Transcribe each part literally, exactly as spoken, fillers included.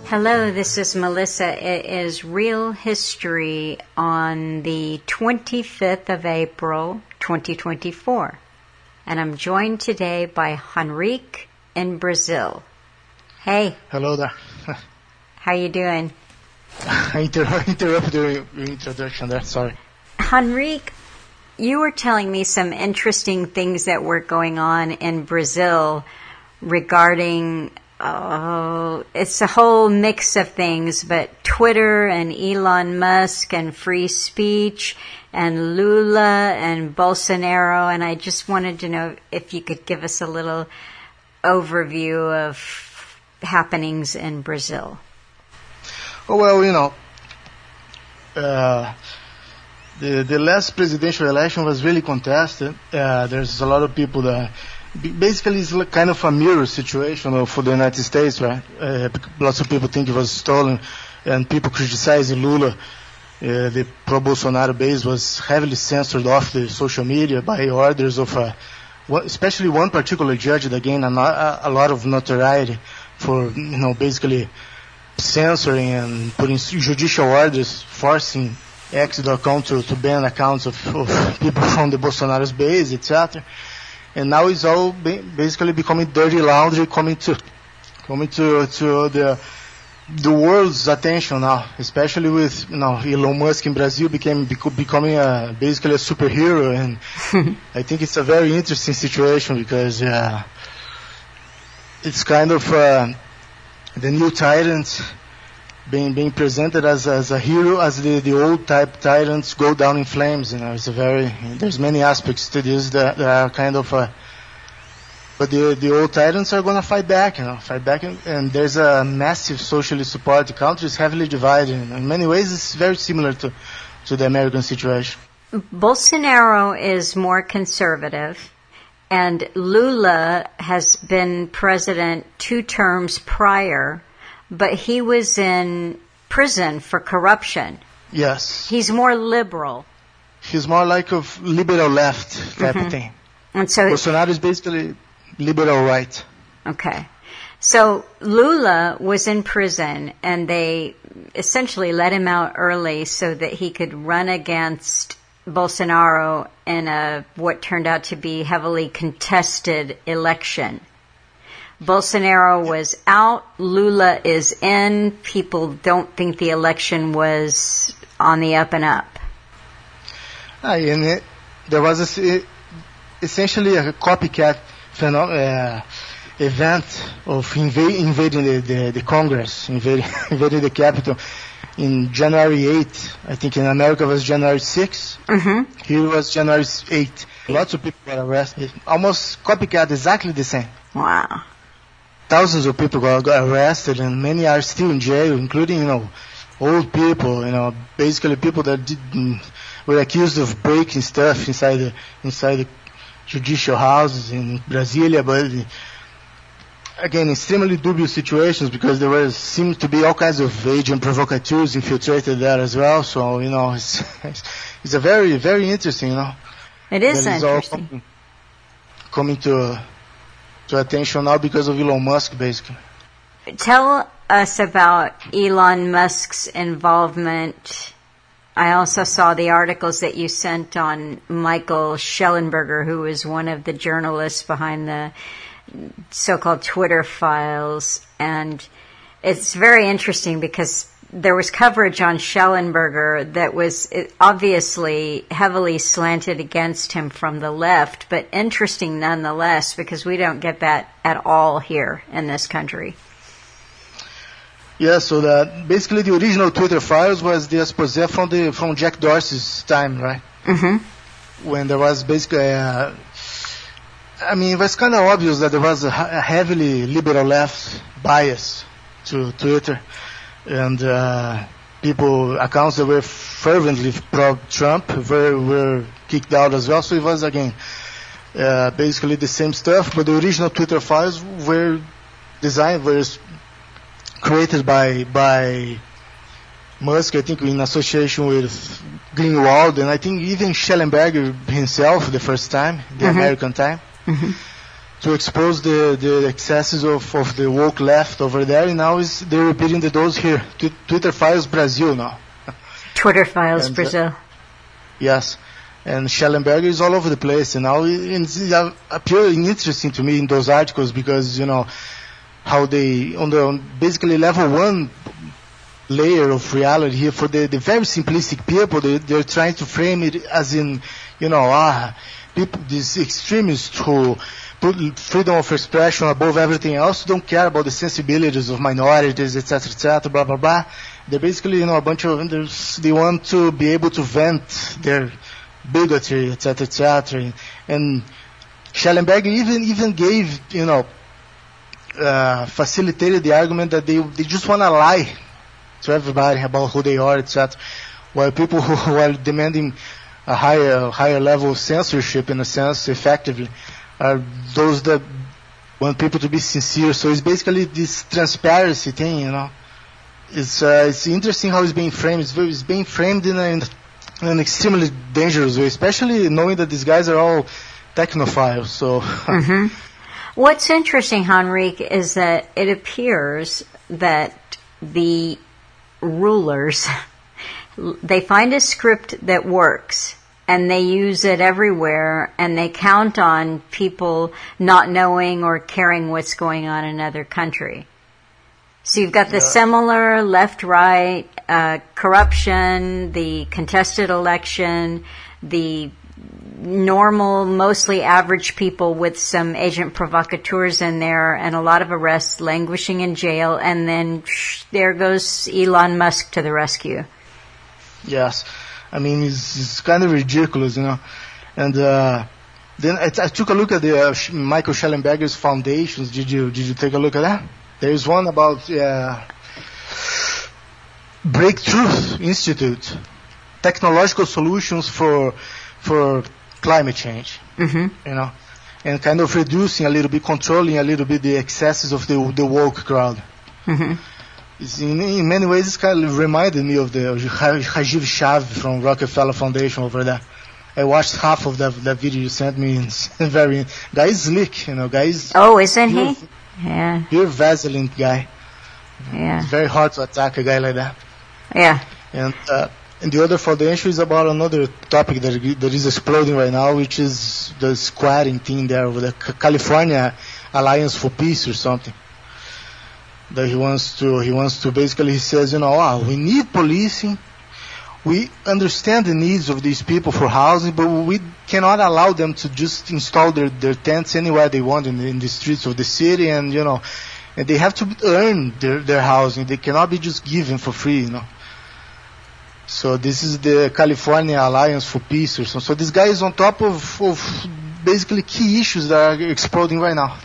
Hello, this is Melissa. It is Real History on the twenty-fifth of April, twenty twenty-four. And I'm joined today by Henrique in Brazil. Hey. Hello there. How you doing? I inter- interrupted your, your introduction there, sorry. Henrique, you were telling me some interesting things that were going on in Brazil regarding... Oh, it's a whole mix of things, but Twitter and Elon Musk and free speech and Lula and Bolsonaro, and I just wanted to know if you could give us a little overview of happenings in Brazil. Oh, well, you know, uh, the the last presidential election was really contested. Uh, there's a lot of people that... Basically, it's kind of a mirror situation for the United States, right? Uh, lots of people think it was stolen, and people criticize Lula. Uh, the pro-Bolsonaro base was heavily censored off the social media by orders of, uh, one, especially one particular judge that gained a, a lot of notoriety for, you know, basically censoring and putting judicial orders, forcing X dot com to, to ban accounts of, of people from the Bolsonaro's base, et cetera. And now it's all basically becoming dirty laundry, coming to, coming to to the the world's attention now, especially with, you know, Elon Musk in Brazil became becoming a, basically a superhero, and I think it's a very interesting situation because uh, it's kind of uh, the new tyrant being being presented as as a hero, as the, the old type tyrants go down in flames. You know, it's a very there's many aspects to this that, that are kind of uh, but the the old tyrants are gonna fight back, you know, fight back, and, and there's a massive socially support. The country is heavily divided. In many ways, it's very similar to to the American situation. Bolsonaro is more conservative, and Lula has been president two terms prior. But he was in prison for corruption. Yes. He's more liberal. He's more like a liberal left type mm-hmm. of thing. And so Bolsonaro is basically liberal right. Okay. So Lula was in prison, and they essentially let him out early so that he could run against Bolsonaro in a what turned out to be heavily contested election. Bolsonaro was out, Lula is in. People don't think the election was on the up and up. Ah, and it, there was a, essentially a copycat phenom- uh, event of inv- invading the, the, the Congress, invading, invading the Capitol in January eighth. I think in America it was January sixth. Mm-hmm. Here was January eighth. Lots of people got arrested. Almost copycat, exactly the same. Wow. Thousands of people got, got arrested, and many are still in jail, including, you know, old people, you know, basically people that didn't, were accused of breaking stuff inside the inside the judicial houses in Brasilia, but again, extremely dubious situations because there was seemed to be all kinds of agent provocateurs infiltrated there as well. So, you know, it's it's a very very interesting, you know. It is that interesting. All coming, coming to. to attention now because of Elon Musk, basically. Tell us about Elon Musk's involvement. I also saw the articles that you sent on Michael Shellenberger, who is one of the journalists behind the so-called Twitter files. And it's very interesting because there was coverage on Shellenberger that was obviously heavily slanted against him from the left, but interesting nonetheless because we don't get that at all here in this country. Yeah, so that basically the original Twitter files was the expose from the from Jack Dorsey's time, right? Mm-hmm. When there was basically, uh, I mean, it was kind of obvious that there was a, a heavily liberal left bias to Twitter. And uh, people, accounts that were fervently pro-Trump were, were kicked out as well. So it was, again, uh, basically the same stuff. But the original Twitter files were designed, were created by by Musk, I think, in association with Greenwald, and I think even Schellenberger himself the first time, the mm-hmm. American time. Mm-hmm. to expose the, the excesses of, of the woke left over there, and now is they're repeating the dose here. T- Twitter Files Brazil now. Twitter Files and, Brazil. Uh, yes. And Schellenberger is all over the place, and now it's uh, appearing interesting to me in those articles because, you know, how they, on the on basically level one layer of reality here, for the, the very simplistic people, they, they're trying to frame it as in, you know, ah, people, these extremists who put freedom of expression above everything else, don't care about the sensibilities of minorities, et cetera, et cetera, blah, blah, blah. They're basically, you know, a bunch of, they want to be able to vent their bigotry, et cetera, et cetera. And Schellenberger even, even gave, you know, uh, facilitated the argument that they, they just want to lie to everybody about who they are, et cetera. While people who are demanding a higher, higher level of censorship, in a sense, effectively, are those that want people to be sincere. So it's basically this transparency thing, you know. It's uh, it's interesting how it's being framed. It's, very, it's being framed in, a, in an extremely dangerous way, especially knowing that these guys are all technophiles. So. Mm-hmm. What's interesting, Henrique, is that it appears that the rulers, they find a script that works, and they use it everywhere, and they count on people not knowing or caring what's going on in another country. So you've got the yeah. similar left-right uh, corruption, the contested election, the normal, mostly average people with some agent provocateurs in there, and a lot of arrests, languishing in jail, and then shh, there goes Elon Musk to the rescue. Yes. I mean, it's, it's kind of ridiculous, you know. And uh, then I, t- I took a look at the uh, Michael Schellenberger's foundations. Did you did you take a look at that? There is one about uh, Breakthrough Institute, technological solutions for for climate change. Mm-hmm. You know, and kind of reducing a little bit, controlling a little bit the excesses of the the woke crowd. Mm-hmm. In, in many ways, it's kind of reminded me of the Rajiv Shah from Rockefeller Foundation over there. I watched half of that that video you sent me. It's very guy is slick, you know. Guy is oh, isn't pure, he? Yeah. Pure Vaseline guy. Yeah. It's very hard to attack a guy like that. Yeah. And uh, and the other foundation is about another topic that that is exploding right now, which is the squatting thing there over the California Alliance for Peace or something. That he wants to, he wants to basically, he says, you know, wow, we need policing. We understand the needs of these people for housing, but we cannot allow them to just install their, their tents anywhere they want in the, in the streets of the city, and, you know, and they have to earn their, their housing. They cannot be just given for free, you know. So this is the California Alliance for Peace or something. So this guy is on top of, of basically key issues that are exploding right now.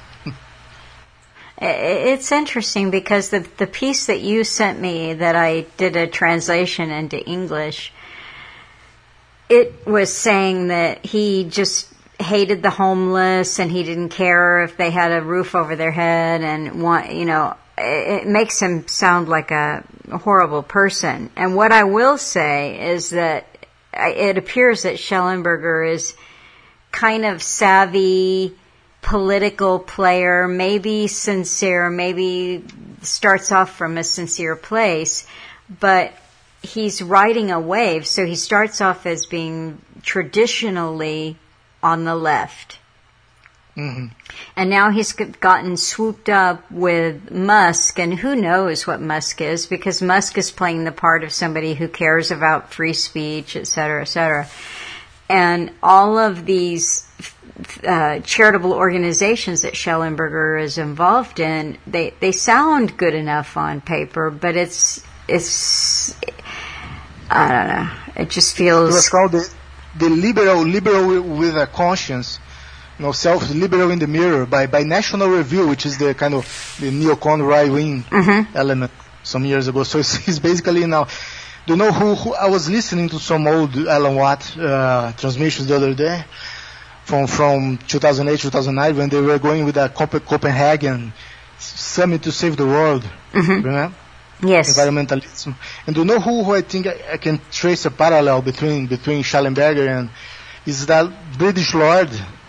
It's interesting because the the piece that you sent me that I did a translation into English, it was saying that he just hated the homeless and he didn't care if they had a roof over their head, and want, you know, it, it makes him sound like a, a horrible person. And what I will say is that it appears that Schellenberger is kind of savvy, political player, maybe sincere, maybe starts off from a sincere place, but he's riding a wave, so he starts off as being traditionally on the left. Mm-hmm. And now he's gotten swooped up with Musk, and who knows what Musk is, because Musk is playing the part of somebody who cares about free speech, et cetera, et cetera. And all of these Uh, charitable organizations that Schellenberger is involved in, they, they sound good enough on paper, but it's, it's, I don't know, it just feels... It was called the, the liberal, liberal with a conscience, you know, self-liberal in the mirror by, by National Review, which is the kind of the neocon right-wing mm-hmm. element some years ago. So it's, it's basically now, do you know who, who, I was listening to some old Alan Watt uh, transmissions the other day, from from two thousand eight, two thousand nine, when they were going with the Copenhagen Summit to Save the World. Mm-hmm. Remember? Yes. Environmentalism. And do you know who, who I think I, I can trace a parallel between between Schellenberger and is that British Lord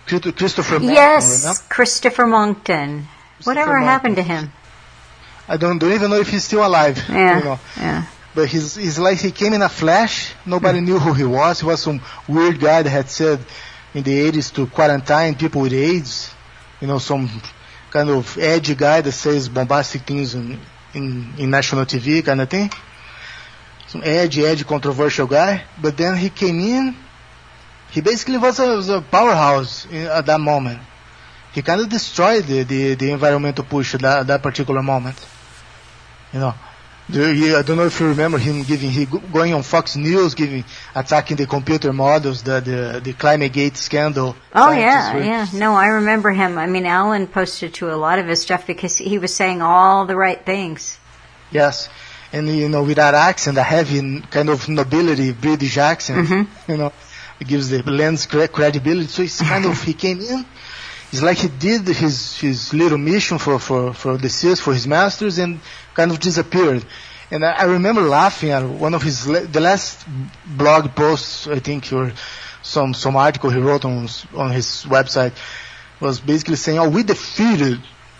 Christopher Monckton. Yes, remember? Christopher Monckton. Whatever Monckton. happened to him? I don't, don't even know if he's still alive. Yeah, you know. yeah. But he's, he's like, he came in a flash. Nobody mm. knew who he was. He was some weird guy that had said in the eighties to quarantine people with AIDS. You know, some kind of edgy guy that says bombastic things in, in, in national T V kind of thing. Some edgy, edgy, controversial guy. But then he came in. He basically was a, was a powerhouse in, at that moment. He kind of destroyed the, the, the environmental push at that, at that particular moment. You know. The, I don't know if you remember him giving, he going on Fox News, giving, attacking the computer models, the the, the ClimateGate scandal. Oh yeah, yeah. No, I remember him. I mean, Alan posted to a lot of his stuff because he was saying all the right things. Yes, and you know, with that accent, a heavy kind of nobility British accent, mm-hmm. you know, it gives the lens credibility. So it's kind of, he came in. It's like he did his his little mission for for for the seals, for his masters, and kind of disappeared. And I, I remember laughing at one of his le- the last blog posts, I think, or some some article he wrote on on his website was basically saying, "Oh, we defeated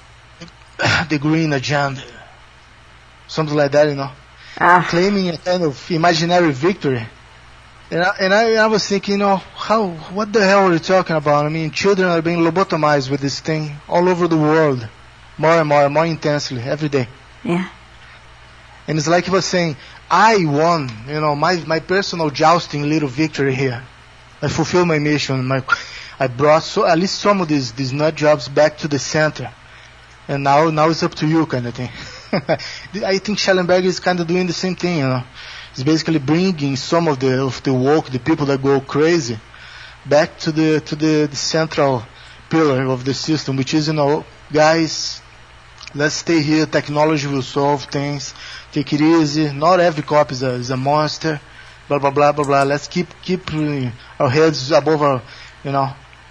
the green agenda," something like that, you know, ah. claiming a kind of imaginary victory. And I, and I, I was thinking, you know, how, what the hell are you talking about? I mean, children are being lobotomized with this thing all over the world, more and more, more intensely, every day. Yeah. And it's like he was saying, I won, you know, my, my personal jousting little victory here. I fulfilled my mission. My, I brought so, at least some of these, these nut jobs back to the center. And now, now it's up to you, kind of thing. I think Schellenberger is kind of doing the same thing, you know. He's basically bringing some of the of the woke, the people that go crazy, back to the to the, the central pillar of the system, which is, you know, guys, let's stay here. Technology will solve things. Take it easy. Not every cop is a is a monster. Blah blah blah blah blah. Let's keep keep our heads above our, you know.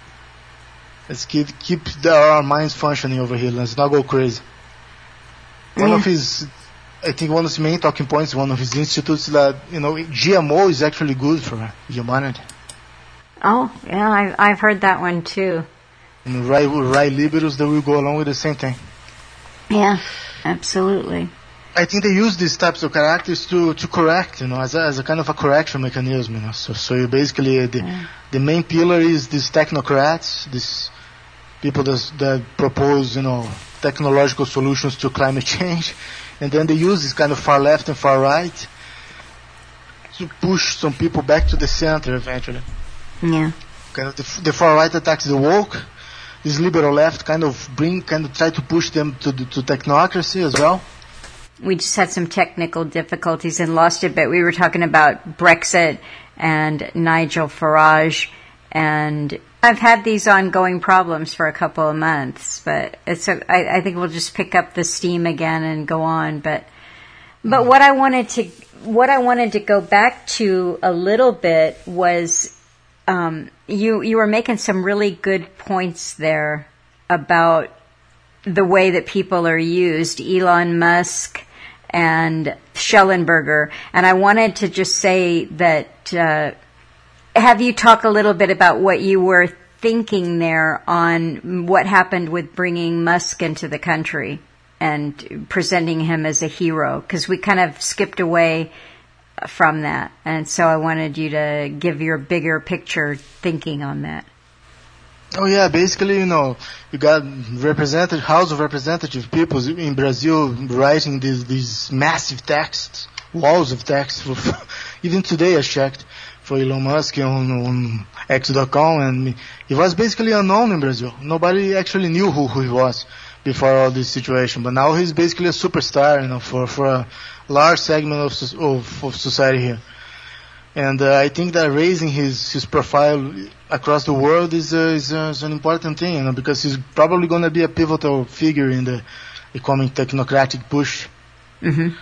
Let's keep keep the, our minds functioning over here. Let's not go crazy. One yeah. of his. I think one of his main talking points, one of his institutes, that, you know, G M O is actually good for humanity. Oh, yeah, I, I've heard that one too. And right, right liberals that will go along with the same thing. Yeah, absolutely. I think they use these types of characters to, to correct, you know, as a, as a kind of a correction mechanism, you know. So, so you basically, the, yeah. the main pillar is these technocrats, these people that, that propose, you know, technological solutions to climate change. And then they use this kind of far left and far right to push some people back to the center eventually. Yeah. Kind of the, the far right attacks the woke. This liberal left kind of bring, kind of try to push them to the, to technocracy as well. We just had some technical difficulties and lost it, but we were talking about Brexit and Nigel Farage, and I've had these ongoing problems for a couple of months, but it's a, I, I think we'll just pick up the steam again and go on. But but what I wanted to what I wanted to go back to a little bit was um, you you were making some really good points there about the way that people are used, Elon Musk and Schellenberger, and I wanted to just say that. Uh, Have you talk a little bit about what you were thinking there on what happened with bringing Musk into the country and presenting him as a hero? Because we kind of skipped away from that. And so I wanted you to give your bigger picture thinking on that. Oh yeah, basically, you know, you got representative, House of Representative people in Brazil writing these, these massive texts, walls of text. Even today I checked. For Elon Musk on, on X dot com, and he was basically unknown in Brazil. Nobody actually knew who, who he was before all this situation. But now he's basically a superstar, you know, for, for a large segment of, of, of society here. And uh, I think that raising his, his profile across the world is, uh, is, uh, is an important thing, you know, because he's probably going to be a pivotal figure in the, the coming technocratic push. Mm-hmm.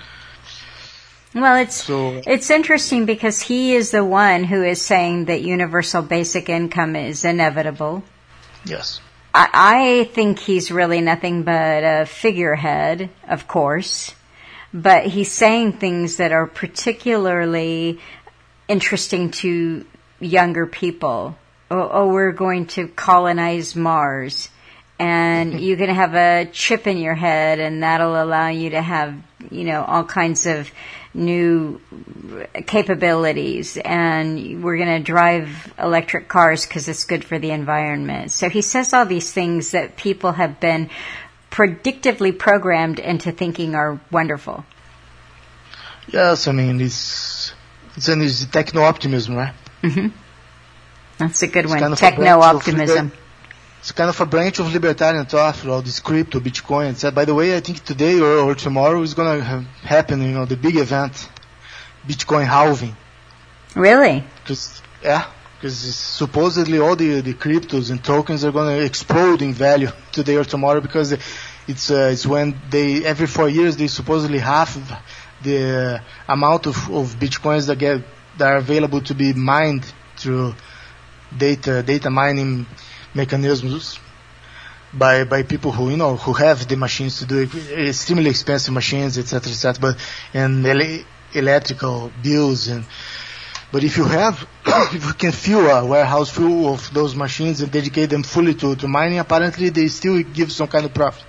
Well, it's so, it's interesting because he is the one who is saying that universal basic income is inevitable. Yes. I, I think he's really nothing but a figurehead, of course, but he's saying things that are particularly interesting to younger people. oh, oh we're going to colonize Mars, and you're going to have a chip in your head, and that'll allow you to have, you know, all kinds of new capabilities, and we're going to drive electric cars because it's good for the environment. So he says all these things that people have been predictively programmed into thinking are wonderful. Yes, I mean, it's, it's an it's techno-optimism, right? Mm-hmm. That's a good it's one, kind of techno-optimism. It's kind of a branch of libertarian thought, all this crypto, Bitcoin, et cetera. By the way, I think today or, or tomorrow is going to ha- happen, you know, the big event, Bitcoin halving. Really? Cause, yeah, because supposedly all the, the cryptos and tokens are going to explode in value today or tomorrow, because it's uh, it's when they, every four years, they supposedly halve the amount of, of Bitcoins that get that are available to be mined through data data mining mechanisms by by people who, you know, who have the machines to do it, extremely expensive machines, et cetera, et cetera. But and ele- electrical bills, and but if you have, if you can fill a warehouse full of those machines and dedicate them fully to to mining, apparently they still give some kind of profit.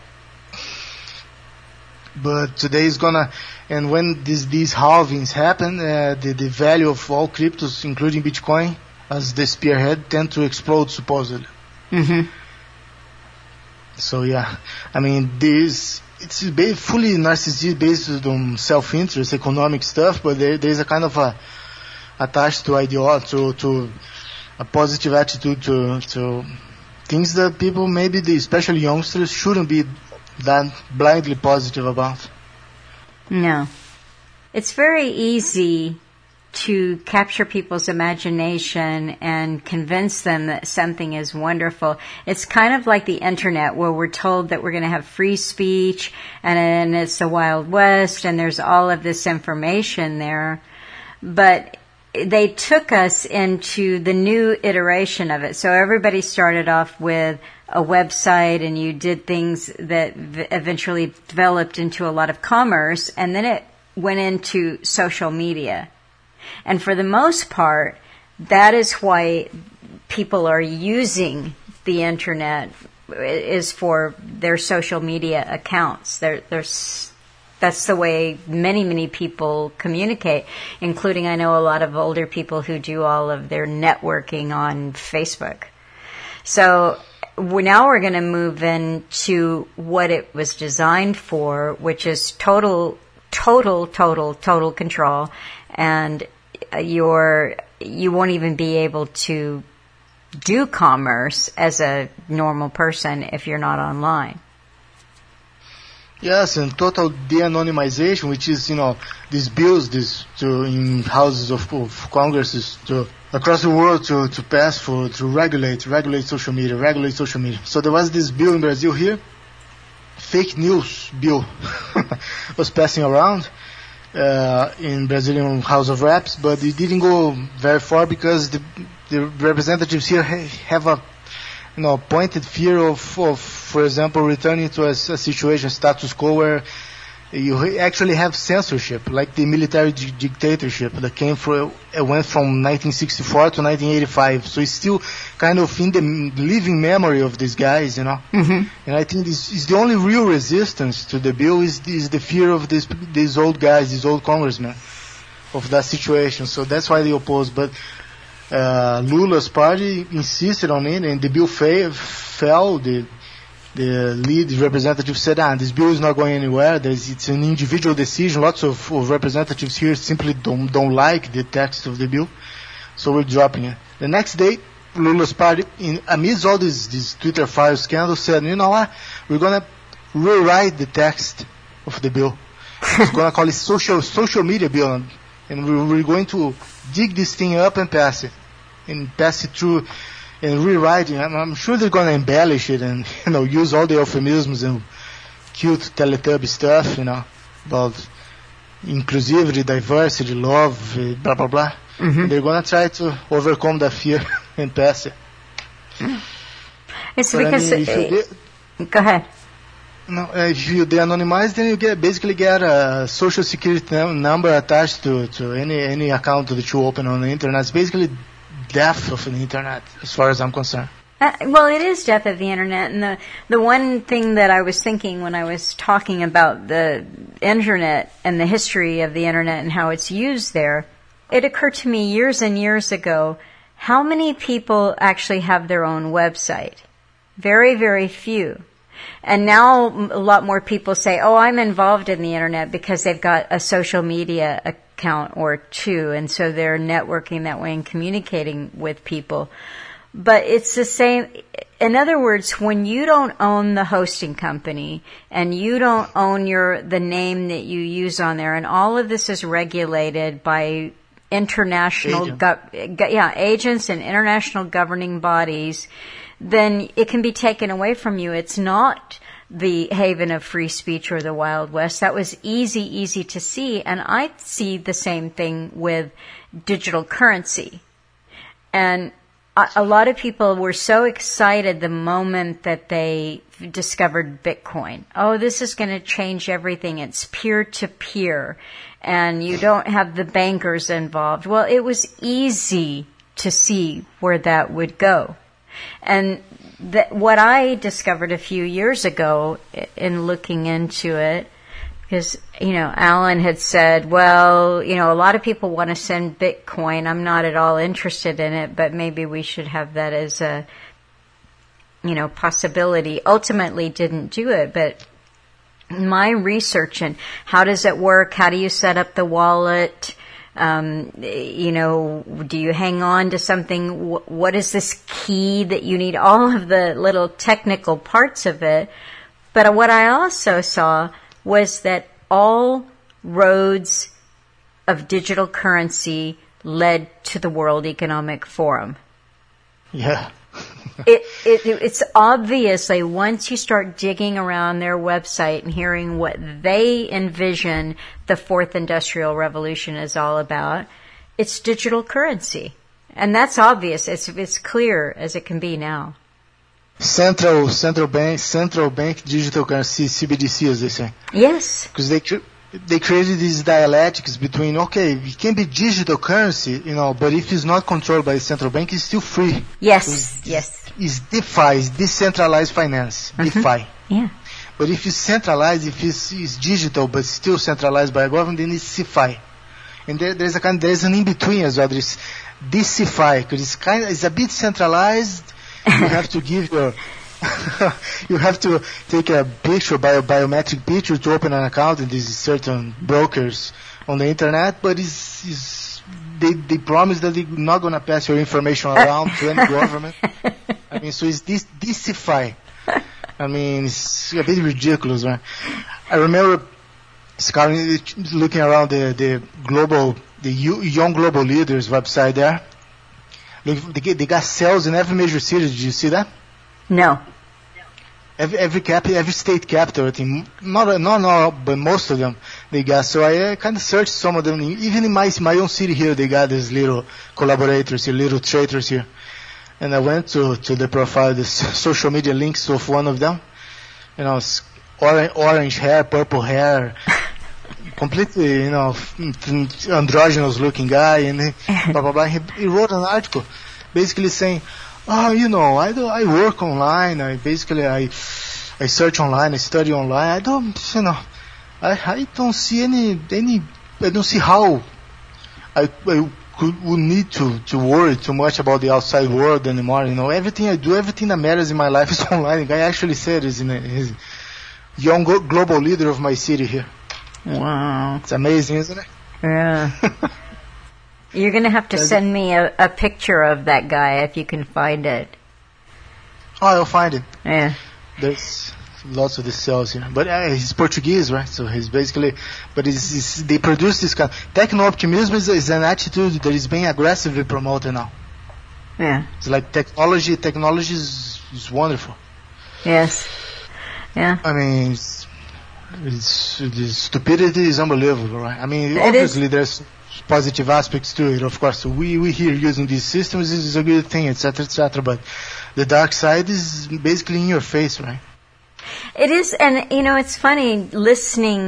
But today is gonna, and when these these halvings happen, uh, the the value of all cryptos, including Bitcoin, as the spearhead, tend to explode supposedly. Mm-hmm. So yeah, I mean, this it's ba- fully narcissistic, based on self-interest, economic stuff, but there, there's a kind of a attached to ideology, to to a positive attitude to to things that people, maybe the, especially youngsters, shouldn't be that blindly positive about. No. It's very easy to capture people's imagination and convince them that something is wonderful. It's kind of like the internet, where we're told that we're going to have free speech, and, and it's the Wild West, and there's all of this information there. But they took us into the new iteration of it. So everybody started off with a website, and you did things that v- eventually developed into a lot of commerce, and then it went into social media. And for the most part, that is why people are using the internet, is for their social media accounts. They're, they're, that's the way many, many people communicate, including, I know, a lot of older people who do all of their networking on Facebook. So we're, now we're going to move into what it was designed for, which is total, total, total, total control. And you're, you won't even be able to do commerce as a normal person if you're not online. Yes, and total de-anonymization, which is, you know, these bills, this to in houses of, of Congresses to across the world to, to pass for to regulate regulate social media, regulate social media. So there was this bill in Brazil here, fake news bill, was passing around uh, in Brazilian House of Reps, but it didn't go very far because the the representatives here ha- have a you know pointed fear of, of for example, returning to a, a situation, status quo, where you actually have censorship, like the military di- dictatorship that came from, it went from nineteen sixty-four to nineteen eighty-five. So it's still kind of in the living memory of these guys, you know. Mm-hmm. And I think this is the only real resistance to the bill is, is the fear of this, these old guys, these old congressmen, of that situation. So that's why they oppose. But uh, Lula's party insisted on it, and the bill fa- fell. The The lead representative said, ah, this bill is not going anywhere. There's, it's an individual decision. Lots of, of representatives here simply don't, don't like the text of the bill. So we're dropping it. The next day, Lula's party, in, amidst all these, these Twitter file scandals, said, you know what? We're going to rewrite the text of the bill. We're going to call it social, social media bill. And we're, we're going to dig this thing up and pass it. And pass it through. And rewriting, I'm, I'm sure they're going to embellish it and, you know, use all the euphemisms and cute Teletubby stuff, you know, about inclusivity, diversity, love, blah, blah, blah. Mm-hmm. They're going to try to overcome that fear and pass it. It's but because... I mean, if you de- go ahead. No, if you de-anonymize, then you get basically get a social security num- number attached to, to any, any account that you open on the internet. It's basically death of the internet, as far as I'm concerned. Uh, well, it is death of the internet, and the the one thing that I was thinking when I was talking about the internet and the history of the internet and how it's used there, it occurred to me years and years ago, how many people actually have their own website? Very, very few. And now a lot more people say, oh, I'm involved in the internet because they've got a social media account or two, and so they're networking that way and communicating with people. But it's the same. In other words, when you don't own the hosting company and you don't own your the name that you use on there, and all of this is regulated by international go- yeah agents and international governing bodies, then it can be taken away from you. It's not the haven of free speech or the Wild West. That was easy, easy to see. And I see the same thing with digital currency. And a lot of people were so excited the moment that they discovered Bitcoin. Oh, this is going to change everything. It's peer-to-peer, and you don't have the bankers involved. Well, it was easy to see where that would go. And th- what I discovered a few years ago in looking into it, because, you know, Alan had said, well, you know, a lot of people want to send Bitcoin. I'm not at all interested in it, but maybe we should have that as a, you know, possibility. Ultimately didn't do it, but my research and how does it work? How do you set up the wallet? Um, you know, do you hang on to something? What is this key that you need? All of the little technical parts of it. But what I also saw was that all roads of digital currency led to the World Economic Forum. Yeah. it, it it's obviously once you start digging around their website and hearing what they envision the fourth industrial revolution is all about, it's digital currency. And that's obvious. It's it's clear as it can be now. Central central bank central bank digital currency, C B D C, as they say. Yes. Because they they created these dialectics between, okay, it can be digital currency, you know, but if it's not controlled by the central bank, it's still free. Yes. It's, yes. It's DeFi, it's decentralized finance, mm-hmm. DeFi. Yeah. But if it's centralized, if it's, it's digital but still centralized by a government, then it's CeFi. And there, there's a kind, there's an in between as well. There's DeCeFi, because it's kind of, it's a bit centralized. You have to give your, you have to take a picture, bio, biometric picture to open an account in these certain brokers on the internet, but it's, it's they, they promise that they're not going to pass your information around to any government. I mean, so it's this, DeCeFi. I mean, it's a bit ridiculous, right? I remember scouting, looking around the, the global, the Young Global Leaders website there. Look, they, get, they got sales in every major city. Did you see that? No. Every every cap, every state capital, I think, not not all, but most of them they got. So I uh, kind of searched some of them. Even in my my own city here, they got these little collaborators here, little traitors here. And I went to to the profile, the social media links of one of them. You know, orange, orange hair, purple hair. Completely, you know, androgynous looking guy, and he, blah, blah, blah. He, he wrote an article basically saying, oh, you know, I do, I work online, I basically, I, I search online, I study online, I don't, you know, I, I don't see any, any, I don't see how I, I could, would need to, to worry too much about the outside world anymore, you know, everything I do, everything that matters in my life is online. The guy actually said is in a, he's young global leader of my city here. Wow. It's amazing, isn't it? Yeah. You're going to have to send me a, a picture of that guy if you can find it. Oh, I'll find it. Yeah. There's lots of these cells here. But uh, he's Portuguese, right? So he's basically, but it's, it's, they produce this kind. Techno-optimism is, is an attitude that is being aggressively promoted now. Yeah. It's like technology, technology is, is wonderful. Yes. Yeah. I mean, it's, It's, the stupidity is unbelievable, right? I mean, it obviously is. There's positive aspects to it, of course. So we, we here using these systems is a good thing, et cetera, et cetera. But the dark side is basically in your face, right? It is, and you know, it's funny listening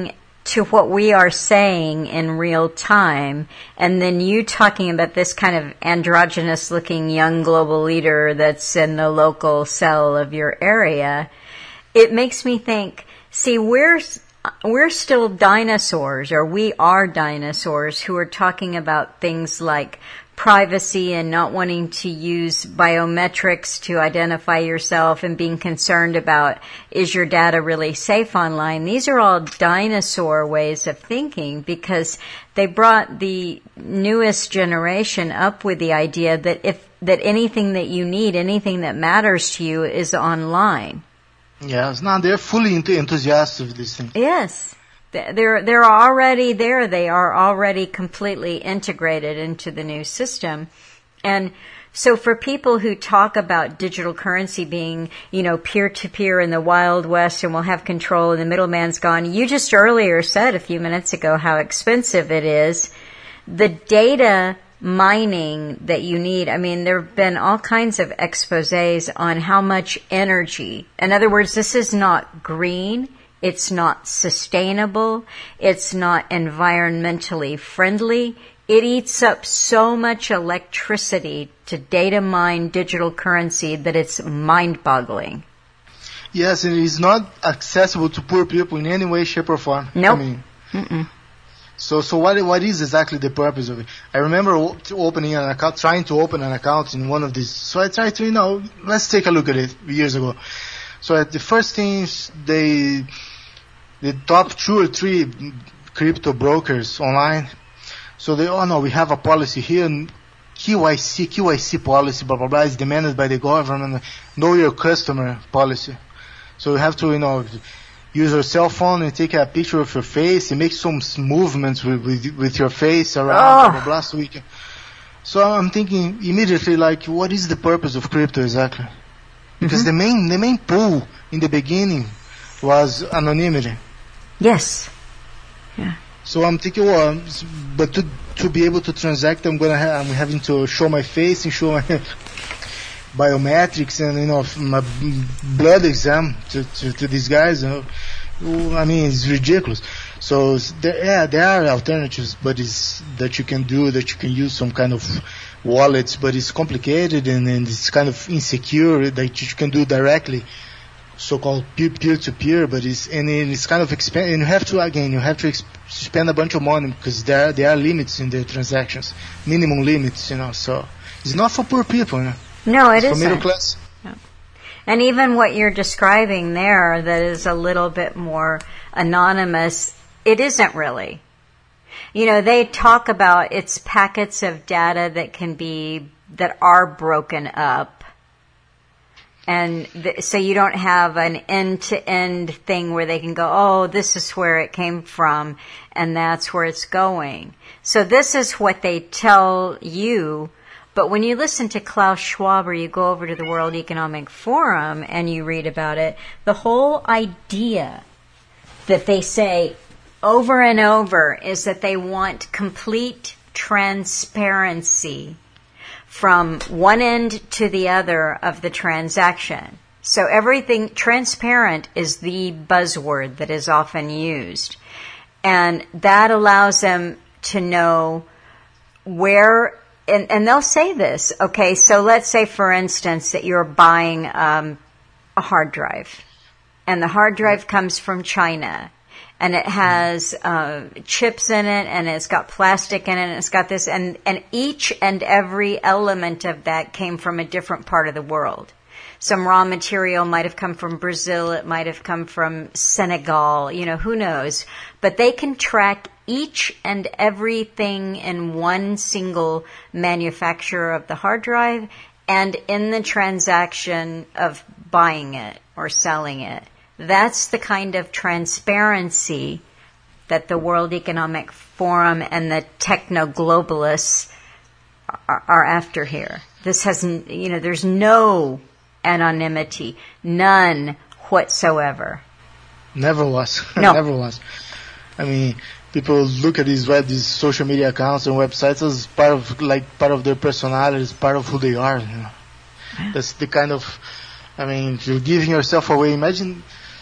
to what we are saying in real time, and then you talking about this kind of androgynous looking young global leader that's in the local cell of your area, it makes me think, see, we're we're still dinosaurs, or we are dinosaurs who are talking about things like privacy and not wanting to use biometrics to identify yourself and being concerned about, is your data really safe online? These are all dinosaur ways of thinking, because they brought the newest generation up with the idea that if that anything that you need, anything that matters to you is online. Yes, now they're fully enthusiastic of this thing. Yes. They're, they're already there. They are already completely integrated into the new system. And so for people who talk about digital currency being, you know, peer-to-peer in the Wild West and we'll have control and the middleman's gone, you just earlier said a few minutes ago how expensive it is. The data mining that you need, I mean, there have been all kinds of exposés on how much energy. In other words, this is not green. It's not sustainable. It's not environmentally friendly. It eats up so much electricity to data mine digital currency that it's mind-boggling. Yes, and it's not accessible to poor people in any way, shape, or form. Nope. I mean, Mm-mm. so so what what is exactly the purpose of it? I remember opening an account, trying to open an account in one of these. So I tried to, you know, let's take a look at it years ago. So at the first things they. The top two or three crypto brokers online, so they, oh no, we have a policy here, Q Y C, Q Y C policy, blah, blah, blah, is demanded by the government, know your customer policy. So you have to, you know, use your cell phone and take a picture of your face and make some movements with, with, with your face around, oh. blah, blah, blah, so we can. So I'm thinking immediately, like, what is the purpose of crypto exactly? Because mm-hmm. the main, the main pull in the beginning was anonymity. Yes. Yeah. So I'm thinking, well, but to to be able to transact, I'm gonna ha- I'm having to show my face and show my biometrics and, you know, my blood exam to to, to these guys. You know? I mean, it's ridiculous. So there, yeah, there are alternatives, but it's that you can do, that you can use some kind of wallets, but it's complicated and, and it's kind of insecure that you can do directly. So-called peer-to-peer, but it's and it's kind of expensive. And you have to again, you have to exp- spend a bunch of money because there there are limits in the transactions, minimum limits, you know. So it's not for poor people, you know. No, it it's isn't. for middle class. No. And even what you're describing there, that is a little bit more anonymous, it isn't really. You know, they talk about it's packets of data that can be that are broken up. And th- so you don't have an end-to-end thing where they can go, oh, this is where it came from, and that's where it's going. So this is what they tell you. But when you listen to Klaus Schwab or you go over to the World Economic Forum and you read about it, the whole idea that they say over and over is that they want complete transparency from one end to the other of the transaction. So everything, transparent is the buzzword that is often used. And that allows them to know where, and, and they'll say this, okay, so let's say, for instance, that you're buying um, a hard drive. And the hard drive comes from China. And it has uh, chips in it, and it's got plastic in it, and it's got this, and, and each and every element of that came from a different part of the world. Some raw material might have come from Brazil, it might have come from Senegal, you know, who knows. But they can track each and everything in one single manufacturer of the hard drive and in the transaction of buying it or selling it. That's the kind of transparency that the World Economic Forum and the techno-globalists are, are after here. This has, you know, there's no anonymity, none whatsoever. Never was. No. Never was. I mean, people look at these web, these social media accounts and websites as part of, like, part of their personality, as part of who they are. You know? Yeah. That's the kind of, I mean, if you're giving yourself away. Imagine.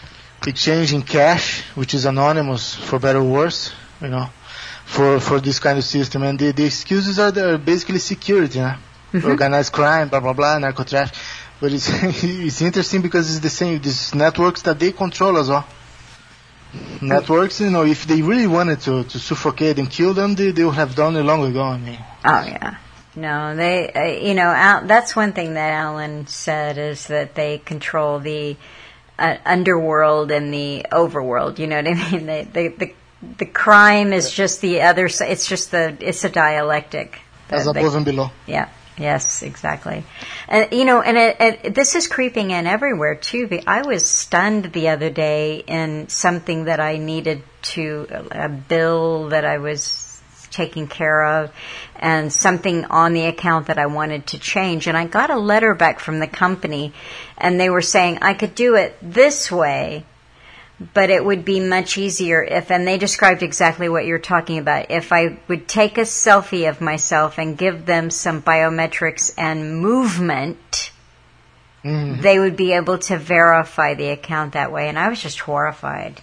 exchanging cash, which is anonymous for better or worse, you know, for for this kind of system. And the, the excuses are there, basically security, you know? Mm-hmm. Organized crime, blah blah blah, narco traffic. But it's it's interesting because it's the same. These networks that they control as well. Networks, you know, if they really wanted to, to suffocate and kill them, they they would have done it long ago. I mean. Oh yeah. No, they, uh, you know, Al, that's one thing that Alan said is that they control the uh, underworld and the overworld. You know what I mean? They, they, the the crime is just the other side. It's just the it's a dialectic. As above and below. Yeah. Yes, exactly. And you know, and it, it, this is creeping in everywhere too. I was stunned the other day in something that I needed to a bill that I was taking care of, and something on the account that I wanted to change. And I got a letter back from the company, and they were saying I could do it this way, but it would be much easier if, and they described exactly what you're talking about, if I would take a selfie of myself and give them some biometrics and movement, mm-hmm. they would be able to verify the account that way. And I was just horrified.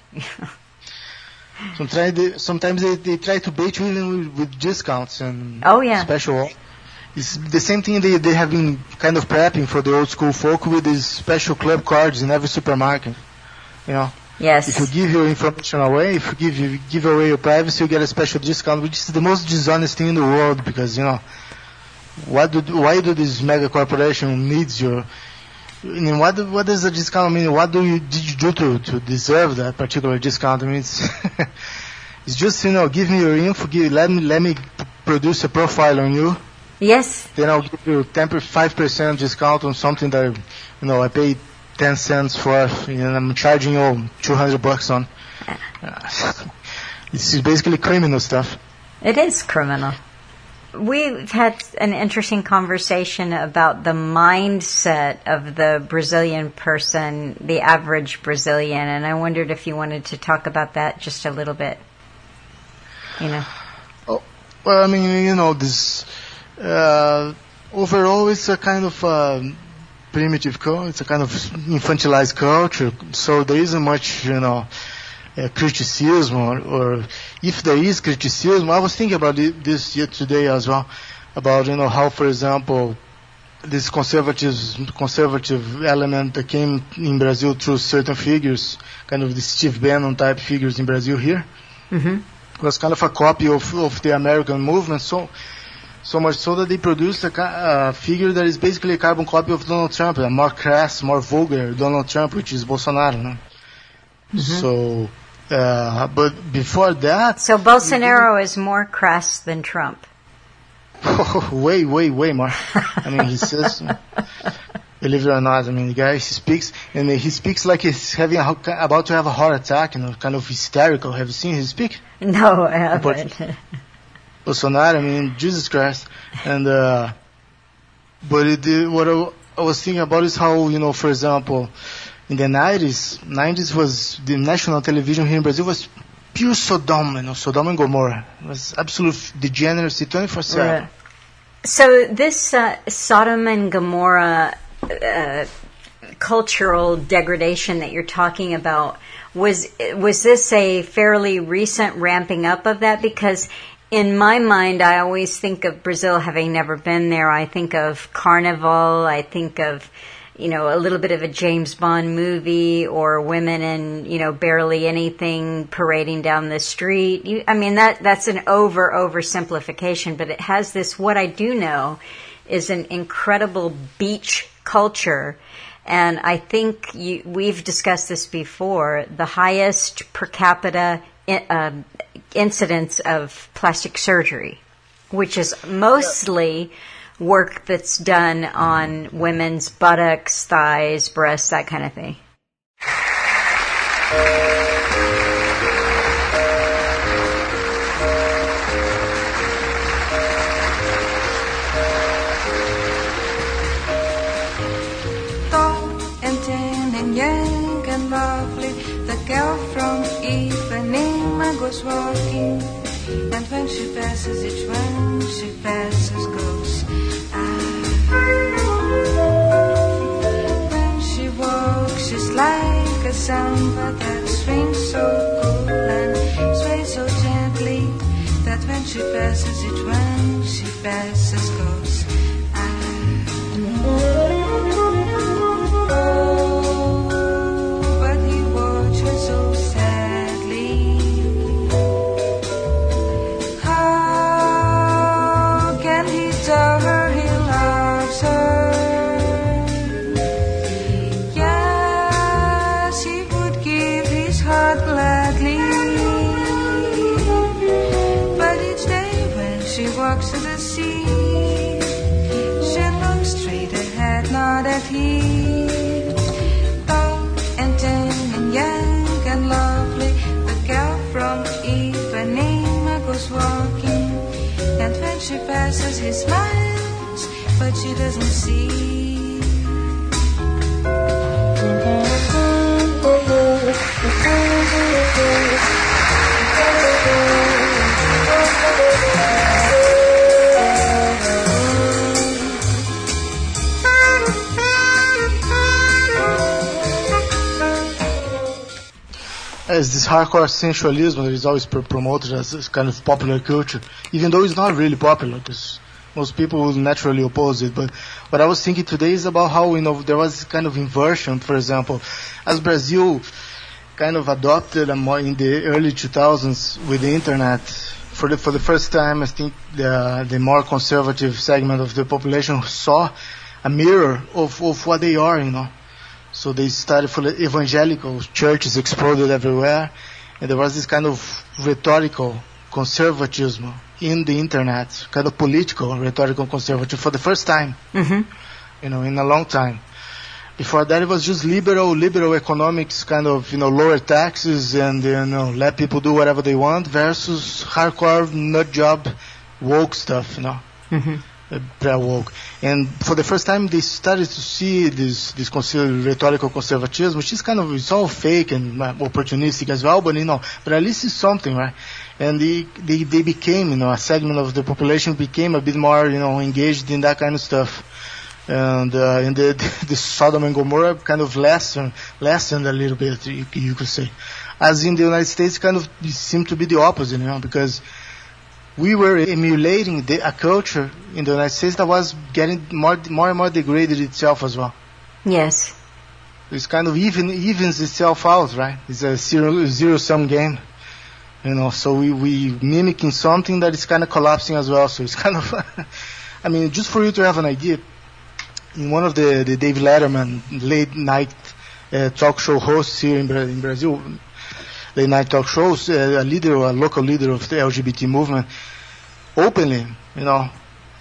Sometimes they, sometimes they, they try to bait you even with, with discounts and oh, yeah. special. It's the same thing they, they have been kind of prepping for the old school folk with these special club cards in every supermarket. You know? Yes. If you give your information away, if you give you give away your privacy, you get a special discount, which is the most dishonest thing in the world because, you know, what do, why do this mega corporation needs your... I mean, what what does the discount mean? What do you did you do to to deserve that particular discount? I mean, it's, it's just, you know, give me your info, give, let me let me p- produce a profile on you. Yes. Then I'll give you ten five percent discount on something that, you know, I paid ten cents for, and I'm charging you two hundred bucks on. This is basically criminal stuff. It is criminal. We've had an interesting conversation about the mindset of the Brazilian person, the average Brazilian, and I wondered if you wanted to talk about that just a little bit. You know. Oh, well, I mean, you know, this uh, overall, it's a kind of uh, primitive culture. It's a kind of infantilized culture. So there isn't much, you know, uh, criticism, or, or if there is criticism, I was thinking about it, this today as well, about, you know, how, for example, this conservative conservative element that came in Brazil through certain figures, kind of the Steve Bannon type figures in Brazil here, mm-hmm. was kind of a copy of, of the American movement. So. So much so that they produced a uh, figure that is basically a carbon copy of Donald Trump, a more crass, more vulgar Donald Trump, which is Bolsonaro. No? Mm-hmm. So, uh, but before that... So Bolsonaro is more crass than Trump. Oh, way, way, way more. I mean, he says... Believe it or not, I mean, the guy, he speaks, and he speaks like he's having a, about to have a heart attack, you know, kind of hysterical. Have you seen him speak? No, I haven't. Bolsonaro, I mean, Jesus Christ. And, uh, but it, uh, what I, I was thinking about is how, you know, for example, in the nineties, nineties was, the national television here in Brazil was pure Sodom, you know, Sodom and Gomorrah. It was absolute degeneracy twenty-four seven. Right. So this, uh, Sodom and Gomorrah, uh, cultural degradation that you're talking about, was, was this a fairly recent ramping up of that? Because in my mind, I always think of Brazil, having never been there. I think of Carnival. I think of, you know, a little bit of a James Bond movie, or women in, you know, barely anything parading down the street. You, I mean, that that's an over oversimplification, but it has this. What I do know is an incredible beach culture. And I think you, we've discussed this before. The highest per capita uh, incidence of plastic surgery, which is mostly work that's done on women's buttocks, thighs, breasts, that kind of thing. Tall and tan and young and lovely, the girl from Ipanema goes walking, and when she passes each one, she passes goes. Ah. When she walks, she's like a samba that so cool and sways so gently that when she passes, each one she passes goes. not at heat. Tall and tan and young and lovely, the girl from Ipanema goes walking, and when she passes he smiles, but she doesn't see. As this hardcore sensualism that is always pr- promoted as this kind of popular culture, even though it's not really popular, because most people will naturally oppose it. But what I was thinking today is about how, you know, there was this kind of inversion. For example, as Brazil kind of adopted a more in the early two thousands with the internet, for the for the first time, I think the the more conservative segment of the population saw a mirror of of what they are, you know. So they started for the evangelical churches exploded everywhere, and there was this kind of rhetorical conservatism in the internet, kind of political rhetorical conservatism for the first time, mm-hmm. you know, in a long time. Before that, it was just liberal, liberal economics, kind of, you know, lower taxes and, you know, let people do whatever they want versus hardcore nut job woke stuff, you know. Mm-hmm. Woke. And for the first time, they started to see this this conser- rhetorical conservatism, which is kind of, it's all fake and uh, opportunistic as well, but you know, but at least it's something, right? And they, they they became, you know, a segment of the population became a bit more, you know, engaged in that kind of stuff. And uh, and the the Sodom and Gomorrah kind of lessened lessened a little bit, you, you could say. As in the United States, kind of seemed to be the opposite, you know, because we were emulating the, a culture in the United States that was getting more, more and more degraded itself as well. Yes. It's kind of even evens itself out, right? It's a zero, zero-sum game, you know. So we we mimicking something that is kind of collapsing as well. So it's kind of, I mean, just for you to have an idea, in one of the the David Letterman late night uh, talk show hosts here in, Bra- in Brazil. Late night talk shows, uh, a leader, a local leader of the L G B T movement, openly, you know,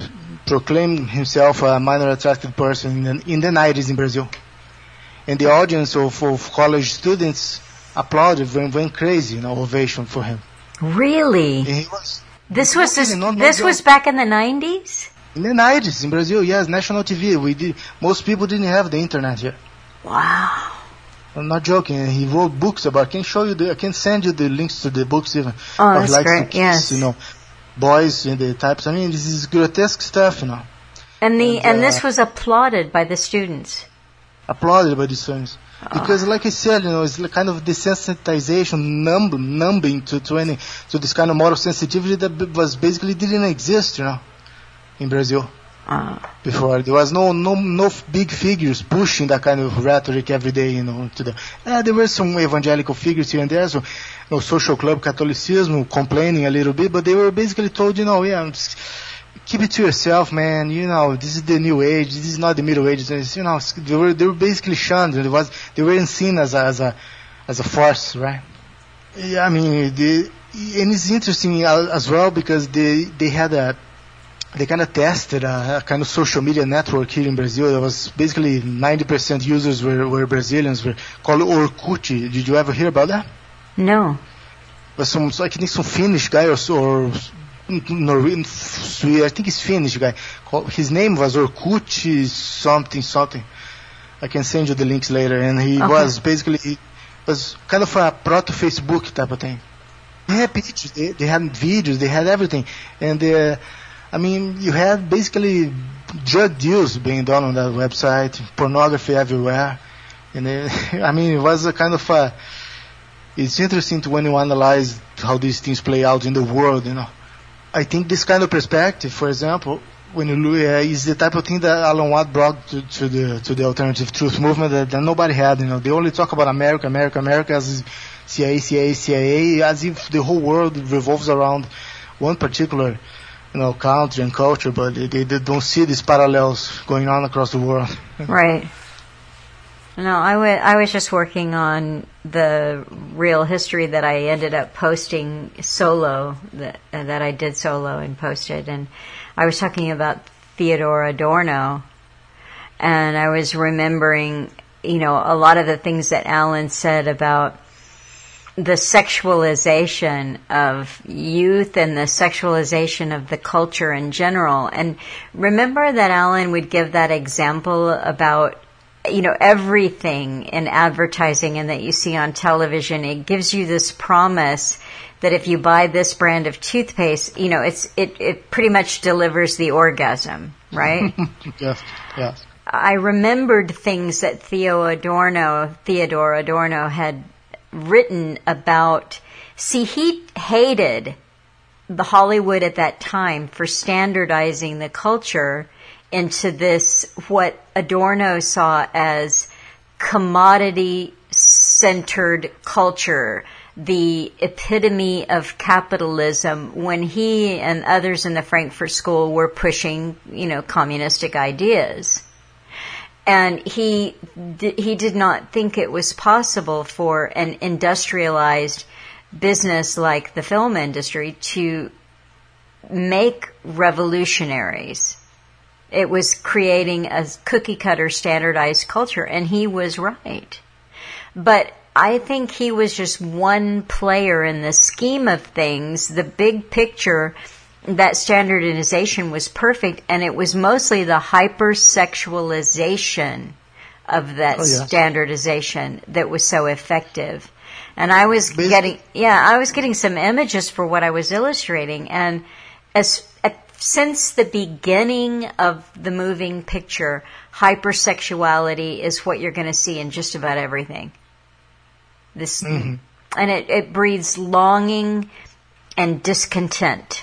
proclaimed himself a minor attracted person in the, in the nineties in Brazil. And the audience of, of college students applauded, went, went crazy, you know, ovation for him. Really? And he was, this was this, not, this not was back in the nineties? In the nineties in Brazil, yes, national T V. We did. Most people didn't have the internet yet. Wow. I'm not joking. He wrote books about. I can show you the. I can send you the links to the books even. Oh, that's like great. Kiss, yes. You know, boys and the types. I mean, this is grotesque stuff, you know. And the and, and uh, this uh, was applauded by the students. Applauded by the students oh. because, like I said, you know, it's like kind of desensitization, numb, numbing to to any to this kind of moral sensitivity that b- was basically didn't exist, you know, in Brazil. Uh, Before there was no no no f- big figures pushing that kind of rhetoric every day, you know. To the uh, there were some evangelical figures here and there, so you know, social club Catholicism complaining a little bit, but they were basically told, you know, yeah, just keep it to yourself, man. You know, this is the new age. This is not the Middle Ages. It's, you know, they were they were basically shunned. It was they weren't seen as a as a as a force, right? Yeah, I mean, the, and it's interesting as well because they they had a. They kind of tested a, a kind of social media network here in Brazil. There was basically ninety percent users were, were Brazilians, were called Orkut. Did you ever hear about that? No. Was some, so I think some Finnish guy or so, or Norwegian, I think it's Finnish guy. His name was Orkut something, something. I can send you the links later. And he okay. was basically, he was kind of a proto-Facebook type of thing. They had pictures, they, they had videos, they had everything. And uh, I mean, you had basically drug deals being done on that website, pornography everywhere. And it, I mean, it was a kind of a, it's interesting to when you analyze how these things play out in the world, you know. I think this kind of perspective, for example, when you look, uh, is the type of thing that Alan Watt brought to, to the to the alternative truth movement that, that nobody had. You know, they only talk about America, America, America as C I A, C I A, C I A, as if the whole world revolves around one particular, you know, country and culture. But they, they, they don't see these parallels going on across the world. Right. No, I, w- I was just working on the real history that I ended up posting solo, that uh, that I did solo and posted, and I was talking about Theodor Adorno, and I was remembering, you know, a lot of the things that Alan said about the sexualization of youth and the sexualization of the culture in general. And remember that Alan would give that example about, you know, everything in advertising and that you see on television, it gives you this promise that if you buy this brand of toothpaste, you know, it's it, it pretty much delivers the orgasm, right? Yes, yes. I remembered things that Theo Adorno, Theodor Adorno had written about. See, he hated the Hollywood at that time for standardizing the culture into this, what Adorno saw as commodity-centered culture, the epitome of capitalism, when he and others in the Frankfurt School were pushing, you know, communistic ideas. And he he did not think it was possible for an industrialized business like the film industry to make revolutionaries. It was creating a cookie-cutter standardized culture, and he was right. But I think he was just one player in the scheme of things. The big picture, that standardization was perfect, and it was mostly the hypersexualization of that oh, yes. standardization that was so effective. And I was Basically. getting, yeah, I was getting some images for what I was illustrating, and as since the beginning of the moving picture, hypersexuality is what you're going to see in just about everything. This, mm-hmm. and it, it breeds longing and discontent.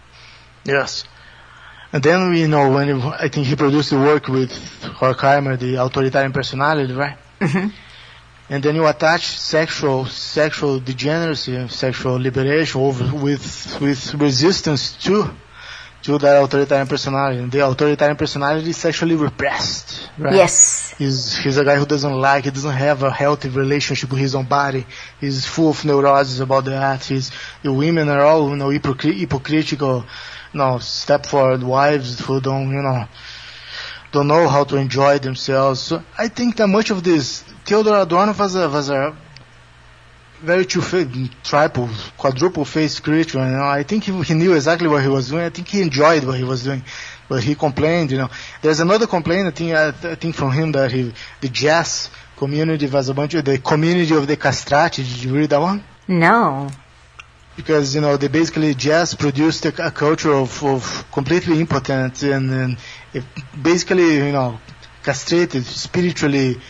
Yes. And then we know when it, I think he produced the work with Horkheimer, the authoritarian personality, right? Mm-hmm. And then you attach sexual sexual degeneracy, sexual liberation over, with with resistance to to that authoritarian personality. And the authoritarian personality is sexually repressed, right? Yes. He's, he's a guy who doesn't like, he doesn't have a healthy relationship with his own body. He's full of neuroses about that. He's, the women are all, you know, hypocr- hypocritical, you know, step-forward wives who don't, you know, don't know how to enjoy themselves. So I think that much of this, Theodor Adorno was a, was a very two-faced, triple, quadruple-faced creature. You know, I think he, he knew exactly what he was doing. I think he enjoyed what he was doing, but he complained. You know, there's another complaint I think I, I think from him that he, the jazz community was a bunch of the community of the castrati. Did you read that one? No. Because you know, they basically jazz produced a, a culture of, of completely impotent and, and it basically, you know, castrated, spiritually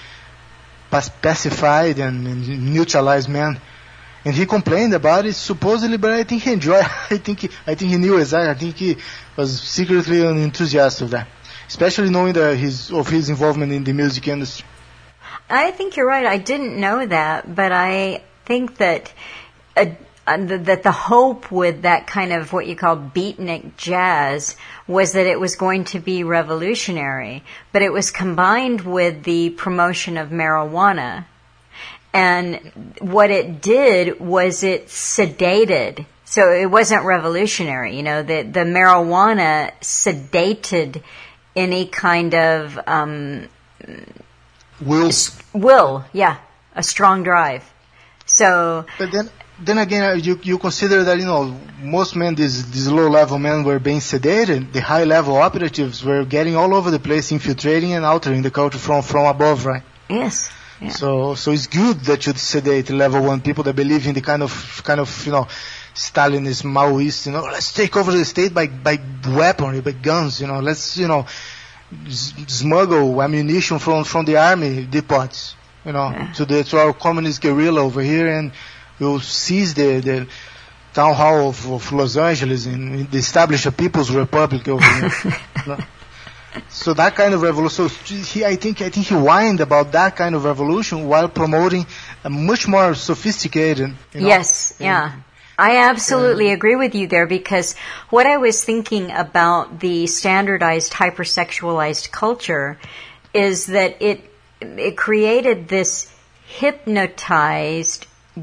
pacified and, and neutralized man, and he complained about it supposedly, but I think he enjoyed. I think he, I think he knew exactly. I think he was secretly an enthusiast of that, especially knowing that his of his involvement in the music industry. I think you're right. I didn't know that, but I think that uh, that the hope with that kind of what you call beatnik jazz was that it was going to be revolutionary, but it was combined with the promotion of marijuana. And what it did was it sedated. So it wasn't revolutionary, you know, the, the marijuana sedated any kind of, um, will. Will, yeah, a strong drive. So. But then, Then again, you you consider that, you know, most men, these these low-level men were being sedated. The high-level operatives were getting all over the place, infiltrating and altering the culture from, from above, right? Yes. Yeah. So so it's good that you sedate level one people that believe in the kind of kind of you know Stalinist, Maoist, you know, let's take over the state by by weaponry, by guns, you know, let's you know s- smuggle ammunition from from the army depots, you know, yeah. to the to our communist guerrilla over here and. will seize the, the town hall of, of Los Angeles and establish a People's Republic over there. You know? So that kind of revolution, so he, I think, I think he whined about that kind of revolution while promoting a much more sophisticated. You know, yes, thing. Yeah. I absolutely yeah. agree with you there, because what I was thinking about the standardized hypersexualized culture is that it it created this hypnotized,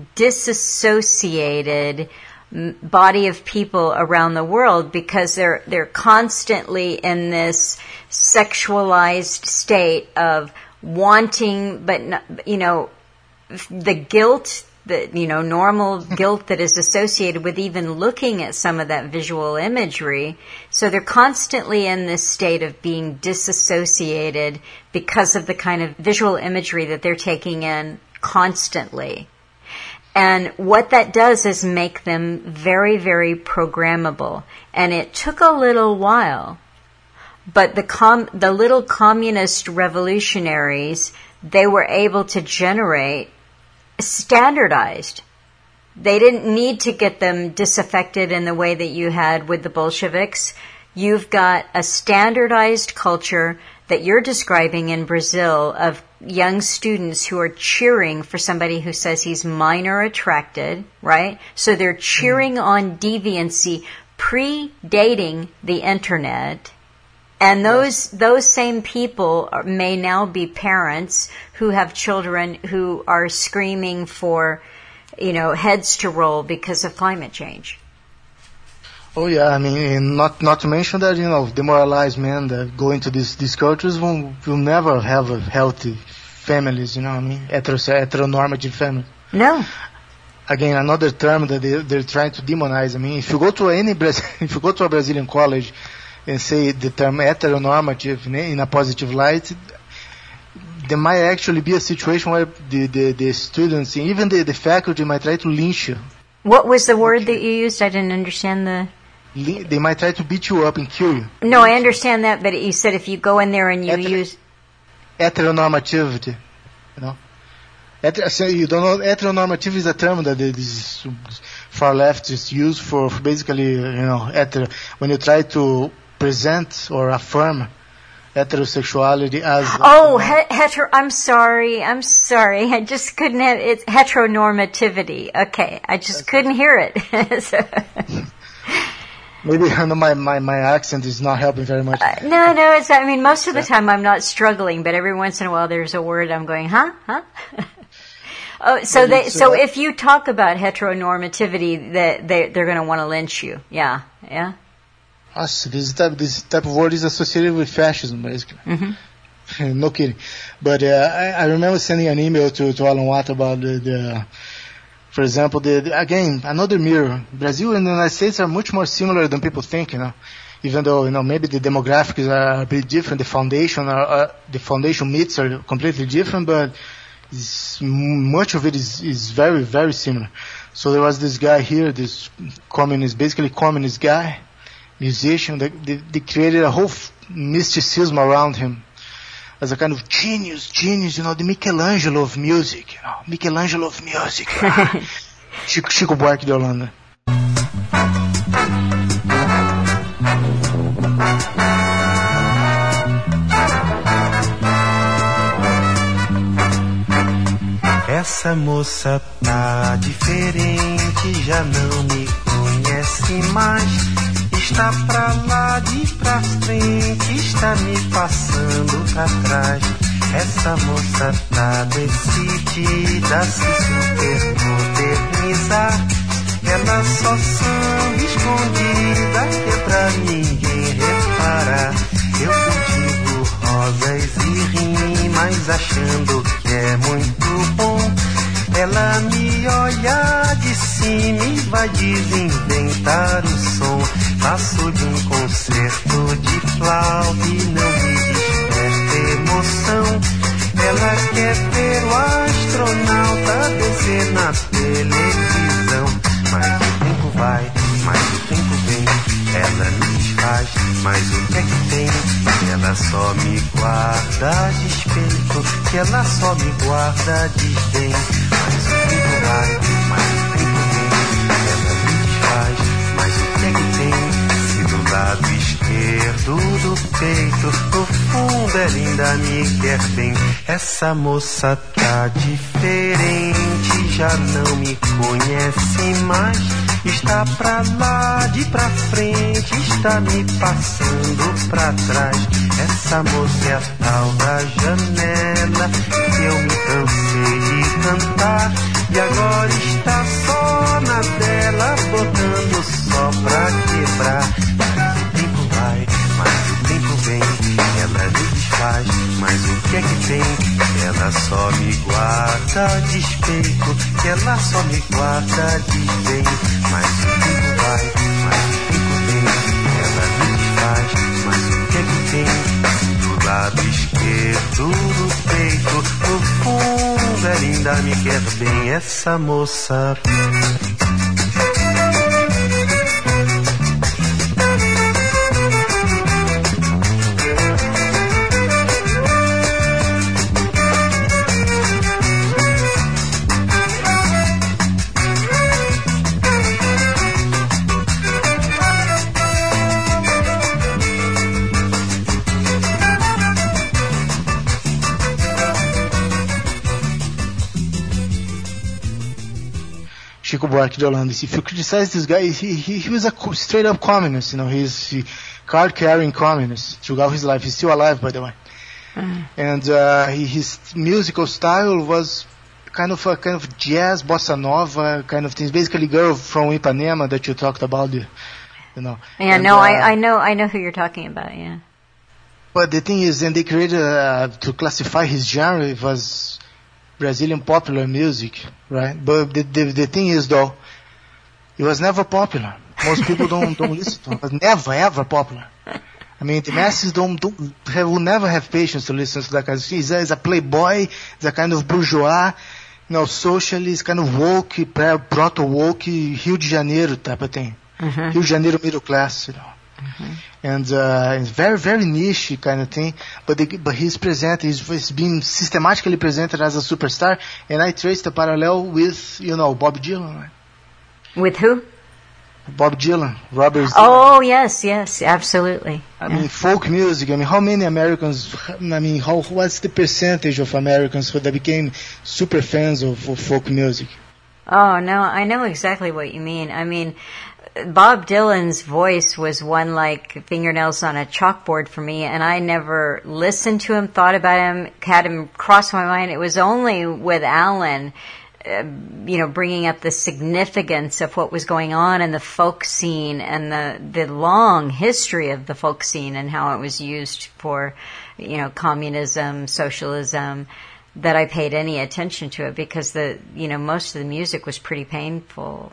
disassociated body of people around the world, because they're they're constantly in this sexualized state of wanting, but not, you know, the guilt, the you know normal guilt that is associated with even looking at some of that visual imagery. So they're constantly in this state of being disassociated because of the kind of visual imagery that they're taking in constantly. And what that does is make them very, very programmable. And it took a little while, but the com- the little communist revolutionaries, they were able to generate standardized. They didn't need to get them disaffected in the way that you had with the Bolsheviks. You've got a standardized culture that you're describing in Brazil of young students who are cheering for somebody who says he's minor attracted, right? So they're cheering on deviancy predating the internet. And those those same people are, may now be parents who have children who are screaming for, you know, heads to roll because of climate change. Oh yeah, I mean, not not to mention that, you know, demoralized men that go into these these cultures will will never have a healthy families, you know what I mean? Hetero- heteronormative families. No. Again, another term that they they're trying to demonize. I mean, if you go to any if you go to a Brazilian college and say the term heteronormative in a positive light, there might actually be a situation where the, the, the students, even the, the faculty, might try to lynch you. What was the word that you used? I didn't understand the... They might try to beat you up and kill you. No, I understand that, but you said if you go in there and you Heter- use... Heteronormativity, you know. Heter- you don't know, heteronormative is a term that these far leftists use for, for basically, you know, hetero, when you try to present or affirm heterosexuality as... Oh, he- hetero, I'm sorry, I'm sorry, I just couldn't have, it's heteronormativity, okay, I just That's couldn't right. hear it. So. Maybe I know my, my, my accent is not helping very much. Uh, no, no, it's, I mean, most of the time I'm not struggling, but every once in a while there's a word I'm going, huh, huh? Oh, so they, so if you talk about heteronormativity, that they, they're going to want to lynch you, yeah, yeah? Us, this type, this type of word is associated with fascism, basically. Mm-hmm. No kidding. But uh, I, I remember sending an email to, to Alan Watt about the, the for example, the, the again, another mirror. Brazil and the United States are much more similar than people think, you know. Even though, you know, maybe the demographics are a bit different, the foundation are, uh, the foundation myths are completely different, but it's, much of it is, is very, very similar. So there was this guy here, this communist, basically communist guy, musician, they, they, they created a whole f- mysticism around him as a kind of genius, genius, you know, the Michelangelo of music, you know, Michelangelo of music. Chico, Chico Buarque de Holanda. Essa moça tá diferente, já não me conhece mais. Está pra lá de pra frente, está me passando pra trás. Essa moça tá decidida a se supermodernizar. Ela só samba escondida, que é pra ninguém reparar. Eu cultivo rosas e rimas, achando que é muito bom. Ela me olha de cima e vai desinventar o som. Passo de um concerto de flauta e não me desperta emoção. Ela quer ver o astronauta descer na televisão. Mas o tempo vai, mas o tempo vem. Ela me desfaz, mas o que é que tem? Ela só me guarda despeito, que ela só me guarda desdém. Mas o tempo vai, mas o tempo peito, no fundo ela ainda me quer bem. Essa moça tá diferente, já não me conhece mais. Está pra lá, de pra frente, está me passando pra trás. Essa moça é a tal da janela que eu me cansei de cantar. E agora está só na dela, botando só pra quebrar. Mas o tempo vai, mas o tempo vem, ela me desfaz, mas o que é que tem? Ela só me guarda despeito, que ela só me guarda desdém. Mas o tempo vai, mas o tempo vem, ela me desfaz, mas o que é que tem? Do lado esquerdo do peito, no fundo ela ainda me quer bem, essa moça. Chico Buarque de Holanda. If you criticize this guy, he, he, he was a co- straight up communist, you know, he's he, card carrying communist throughout his life. He's still alive, by the way. Mm. And uh, he, his musical style was kind of a kind of jazz, bossa nova kind of things. Basically, girl from Ipanema that you talked about, you know. Yeah, and, no, uh, I, I know, I know who you're talking about. Yeah. But the thing is, and they created uh, to classify his genre, it was Brazilian popular music, right? But the, the the thing is, though, it was never popular. Most people don't don't listen to it. It was never ever popular. I mean, the masses don't don't have, will never have patience to listen to that kind of thing. He's a, he's a playboy. He's a kind of bourgeois, you know, socialist, kind of woke, proto woke, Rio de Janeiro type of thing. Mm-hmm. Rio de Janeiro middle class, you know. Mm-hmm. And uh, it's very, very niche kind of thing, but the, but he's presented, he's, he's been systematically presented as a superstar, and I traced the parallel with, you know, Bob Dylan. Right? With who? Bob Dylan, Robert. Oh, yes, yes, absolutely. I yeah. mean, folk music. I mean, how many Americans? I mean, how what's the percentage of Americans who that became super fans of, of folk music? Oh no, I know exactly what you mean. I mean, Bob Dylan's voice was one like fingernails on a chalkboard for me, and I never listened to him, thought about him, had him cross my mind. It was only with Alan, uh, you know, bringing up the significance of what was going on in the folk scene and the, the long history of the folk scene and how it was used for, you know, communism, socialism, that I paid any attention to it, because the, you know, most of the music was pretty painful.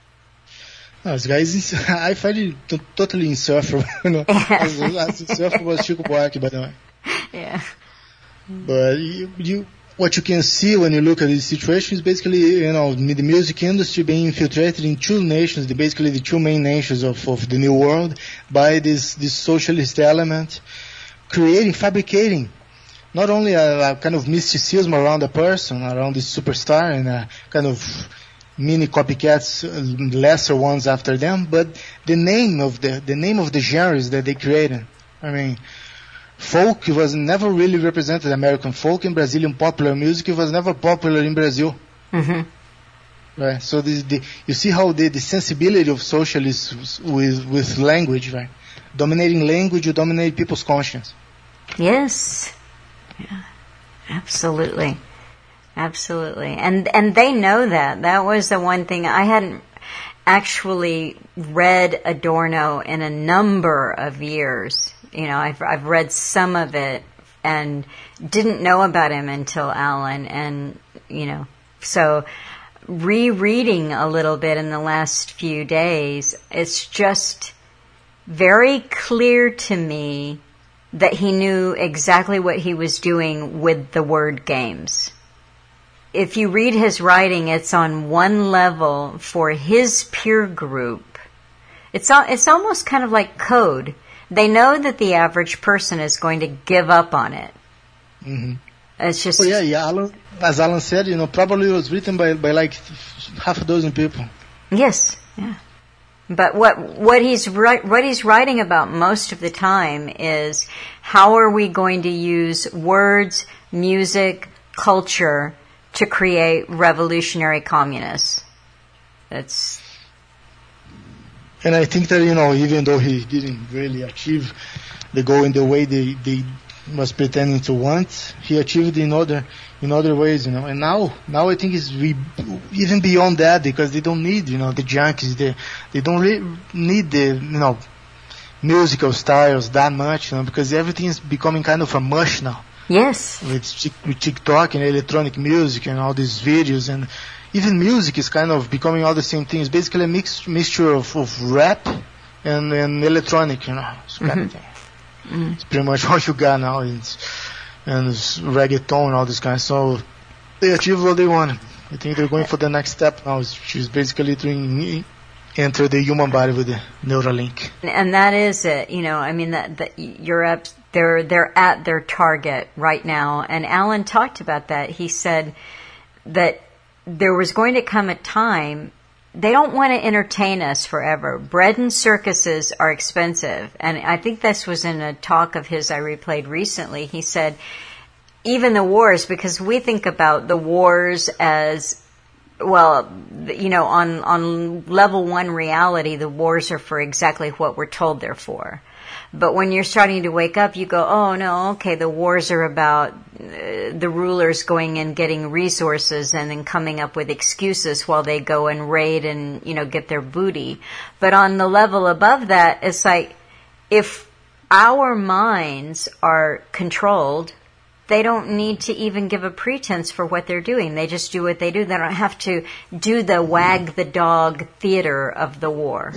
No, this guy is, I find it t- totally insufferable. You know, as, as insufferable as Chico Buarque, by the way. Yeah. But you, you, what you can see when you look at this situation is basically, you know, the music industry being infiltrated in two nations, the, basically the two main nations of, of the New World, by this, this socialist element, creating, fabricating, not only a, a kind of mysticism around a person, around this superstar, and a kind of mini copycats, uh, lesser ones after them, but the name of the the name of the genres that they created. I mean, folk was never really represented. American folk and Brazilian popular music, it was never popular in Brazil. Mm-hmm. Right. So this, the, you see how the, the sensibility of socialists with with language, right? Dominating language, you dominate people's conscience. Yes. Yeah. Absolutely. Absolutely. And and they know that. That was the one thing. I hadn't actually read Adorno in a number of years. You know, I've I've read some of it and didn't know about him until Alan. And, you know, so rereading a little bit in the last few days, it's just very clear to me that he knew exactly what he was doing with the word games. If you read his writing, it's on one level for his peer group. It's al- it's almost kind of like code. They know that the average person is going to give up on it. Mm-hmm. It's just... Oh, yeah, yeah. Alan, as Alan said, you know, probably it was written by, by like half a dozen people. Yes, yeah. But what what he's ri- what he's writing about most of the time is how are we going to use words, music, culture to create revolutionary communists. That's. And I think that, you know, even though he didn't really achieve the goal in the way they they was pretending to want, he achieved in other in other ways, you know. And now, now I think it's we, even beyond that, because they don't need, you know, the junkies. They they don't really need the, you know, musical styles that much, you know, because everything is becoming kind of a mush now. Yes. With, with TikTok and electronic music and all these videos, and even music is kind of becoming all the same thing. It's basically a mix mixture of, of rap and, and electronic, you know, this kind mm-hmm. of thing. Mm-hmm. It's pretty much what you got now. It's, and it's reggaeton and all this kind of stuff. So they achieved what they wanted. I think they're going for the next step now. Which is basically to enter the human body with the Neuralink. And that is it. You know, I mean, that, that you're up, they're, they're at their target right now. And Alan talked about that. He said that there was going to come a time. They don't want to entertain us forever. Bread and circuses are expensive. And I think this was in a talk of his I replayed recently. He said, even the wars, because we think about the wars as, well, you know, on, on level one reality, the wars are for exactly what we're told they're for. But when you're starting to wake up, you go, oh, no, okay, the wars are about uh, the rulers going and getting resources and then coming up with excuses while they go and raid and, you know, get their booty. But on the level above that, it's like, if our minds are controlled, they don't need to even give a pretense for what they're doing. They just do what they do. They don't have to do the wag the dog theater of the war.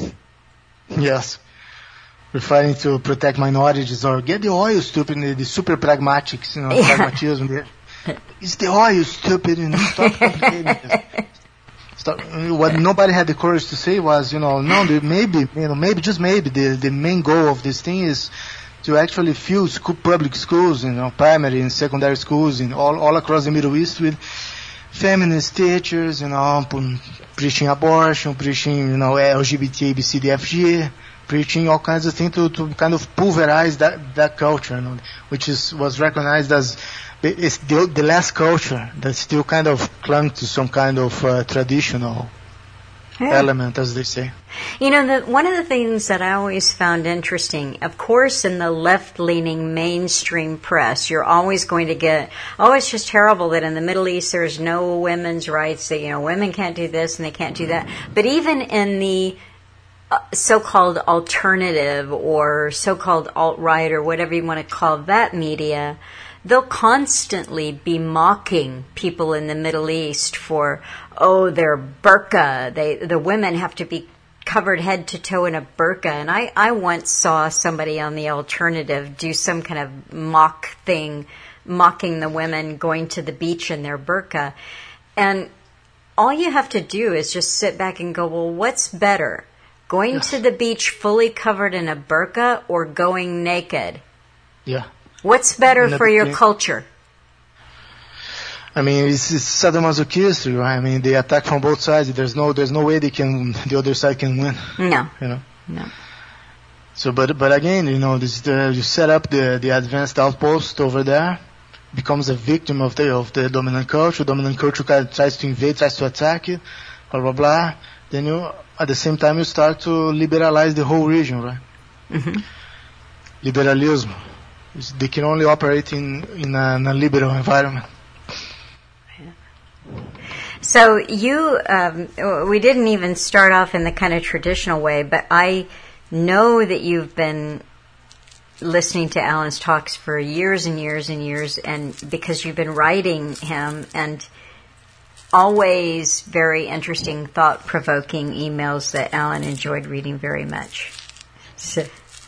Yes. We're fighting to protect minorities or get the oil, stupid, the, the super pragmatics, you know, yeah. pragmatism. It's the oil, stupid, and stop complicating this. Stop. What nobody had the courage to say was, you know, no, maybe, you know, maybe, just maybe, the, the main goal of this thing is to actually fill school, public schools, you know, primary and secondary schools in all, all across the Middle East with feminist teachers, you know, preaching abortion, preaching, you know, L G B T, A B C, D, F, G, preaching all kinds of things to, to kind of pulverize that, that culture, you know, which is, was recognized as it's the, the last culture that still kind of clung to some kind of uh, traditional yeah. element, as they say. You know, the, one of the things that I always found interesting, of course, in the left-leaning mainstream press, you're always going to get, oh, it's just terrible that in the Middle East there's no women's rights, that, you know, women can't do this and they can't do that. But even in the uh, so-called alternative or so-called alt-right or whatever you want to call that media, they'll constantly be mocking people in the Middle East for, oh, their burqa. They, the women have to be covered head to toe in a burqa. And I, I once saw somebody on the alternative do some kind of mock thing, mocking the women going to the beach in their burqa. And all you have to do is just sit back and go, well, what's better? Going yes. to the beach fully covered in a burqa or going naked? Yeah. What's better for your culture? I mean, it's, it's sadomasochistic, right? I mean, they attack from both sides. There's no, there's no way they can, the other side can win. No. You know? No. So, but, but again, you know, this, the, you set up the, the advanced outpost over there, becomes a victim of the, of the dominant culture. Dominant culture tries to invade, tries to attack it, blah, blah, blah. Then you, at the same time, you start to liberalize the whole region, right? Mm-hmm. Liberalism. They can only operate in, in a, in a liberal environment. So you, um, we didn't even start off in the kind of traditional way, but I know that you've been listening to Alan's talks for years and years and years, and because you've been writing him, and always very interesting, thought-provoking emails that Alan enjoyed reading very much. So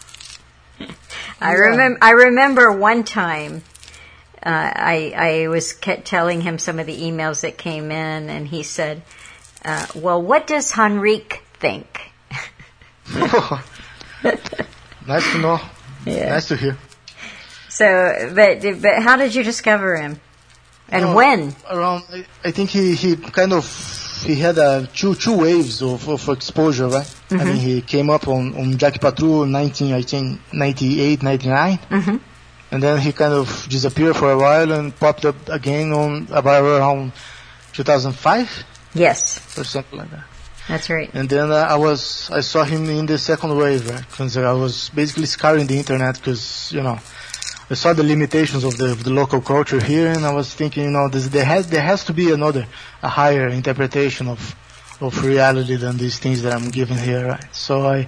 I remember. I remember one time uh, I, I was kept telling him some of the emails that came in, and he said, uh, "Well, what does Henrique think?" Oh, nice to know. Yeah. Nice to hear. So, but but how did you discover him, and you know, when? Around, I think he he kind of he had uh, two two waves of, of exposure, right? Mm-hmm. I mean, he came up on, on Jackie Patrou in nineteen, I think, ninety-eight, ninety-nine. Mm-hmm. And then he kind of disappeared for a while and popped up again on about around two thousand five. Yes. Or something like that. That's right. And then uh, I was, I saw him in the second wave, right? Because I was basically scouring the internet because, you know, I saw the limitations of the, of the local culture here, and I was thinking, you know, this, there has there has to be another, a higher interpretation of of reality than these things that I'm giving here, right? So I,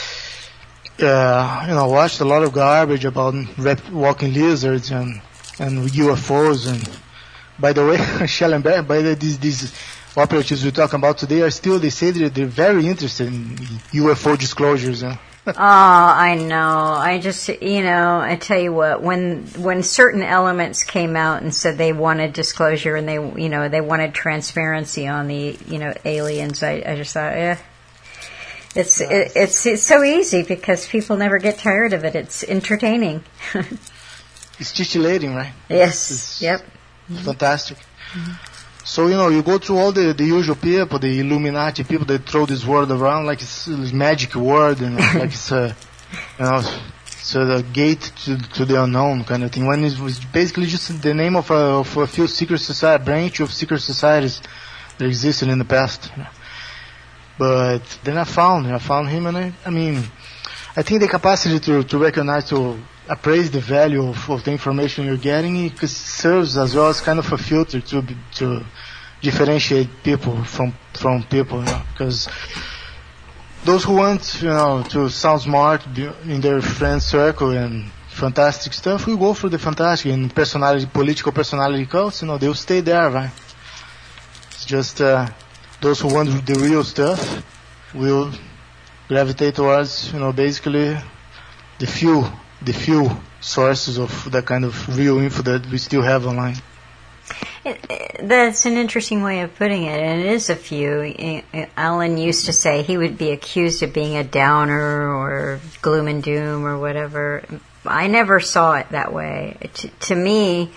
uh, you know, watched a lot of garbage about rep- walking lizards and and U F Os. And by the way, Schellenberg, by the, these these operatives we're talking about today are still, they say that they're very interested in U F O disclosures. You know? Oh, I know. I just, you know, I tell you what, when when certain elements came out and said they wanted disclosure and they, you know, they wanted transparency on the, you know, aliens, I, I just thought, yeah, it's, it, it's it's so easy because people never get tired of it. It's entertaining. It's titillating, right? Yes. It's yep. Fantastic. Mm-hmm. So, you know, you go through all the, the usual people, the Illuminati people that throw this word around like it's a magic word, and like it's a, you know, it's a gate to, to the unknown kind of thing. When it was basically just the name of a, of a few secret society, branch of secret societies that existed in the past. You know. But then I found, I found him, and I, I mean, I think the capacity to, to recognize, to appraise the value of, of the information you're getting, it serves as well as kind of a filter to to differentiate people from from people, you know, because those who want, you know, to sound smart in their friend circle and fantastic stuff will go for the fantastic, and personality, political personality cults, you know, they'll stay there, right? It's just uh, those who want the real stuff will gravitate towards, you know, basically the few the few sources of that kind of real info that we still have online. It, it, that's an interesting way of putting it, and it is a few. Alan used to say he would be accused of being a downer or gloom and doom or whatever. I never saw it that way. To, to me,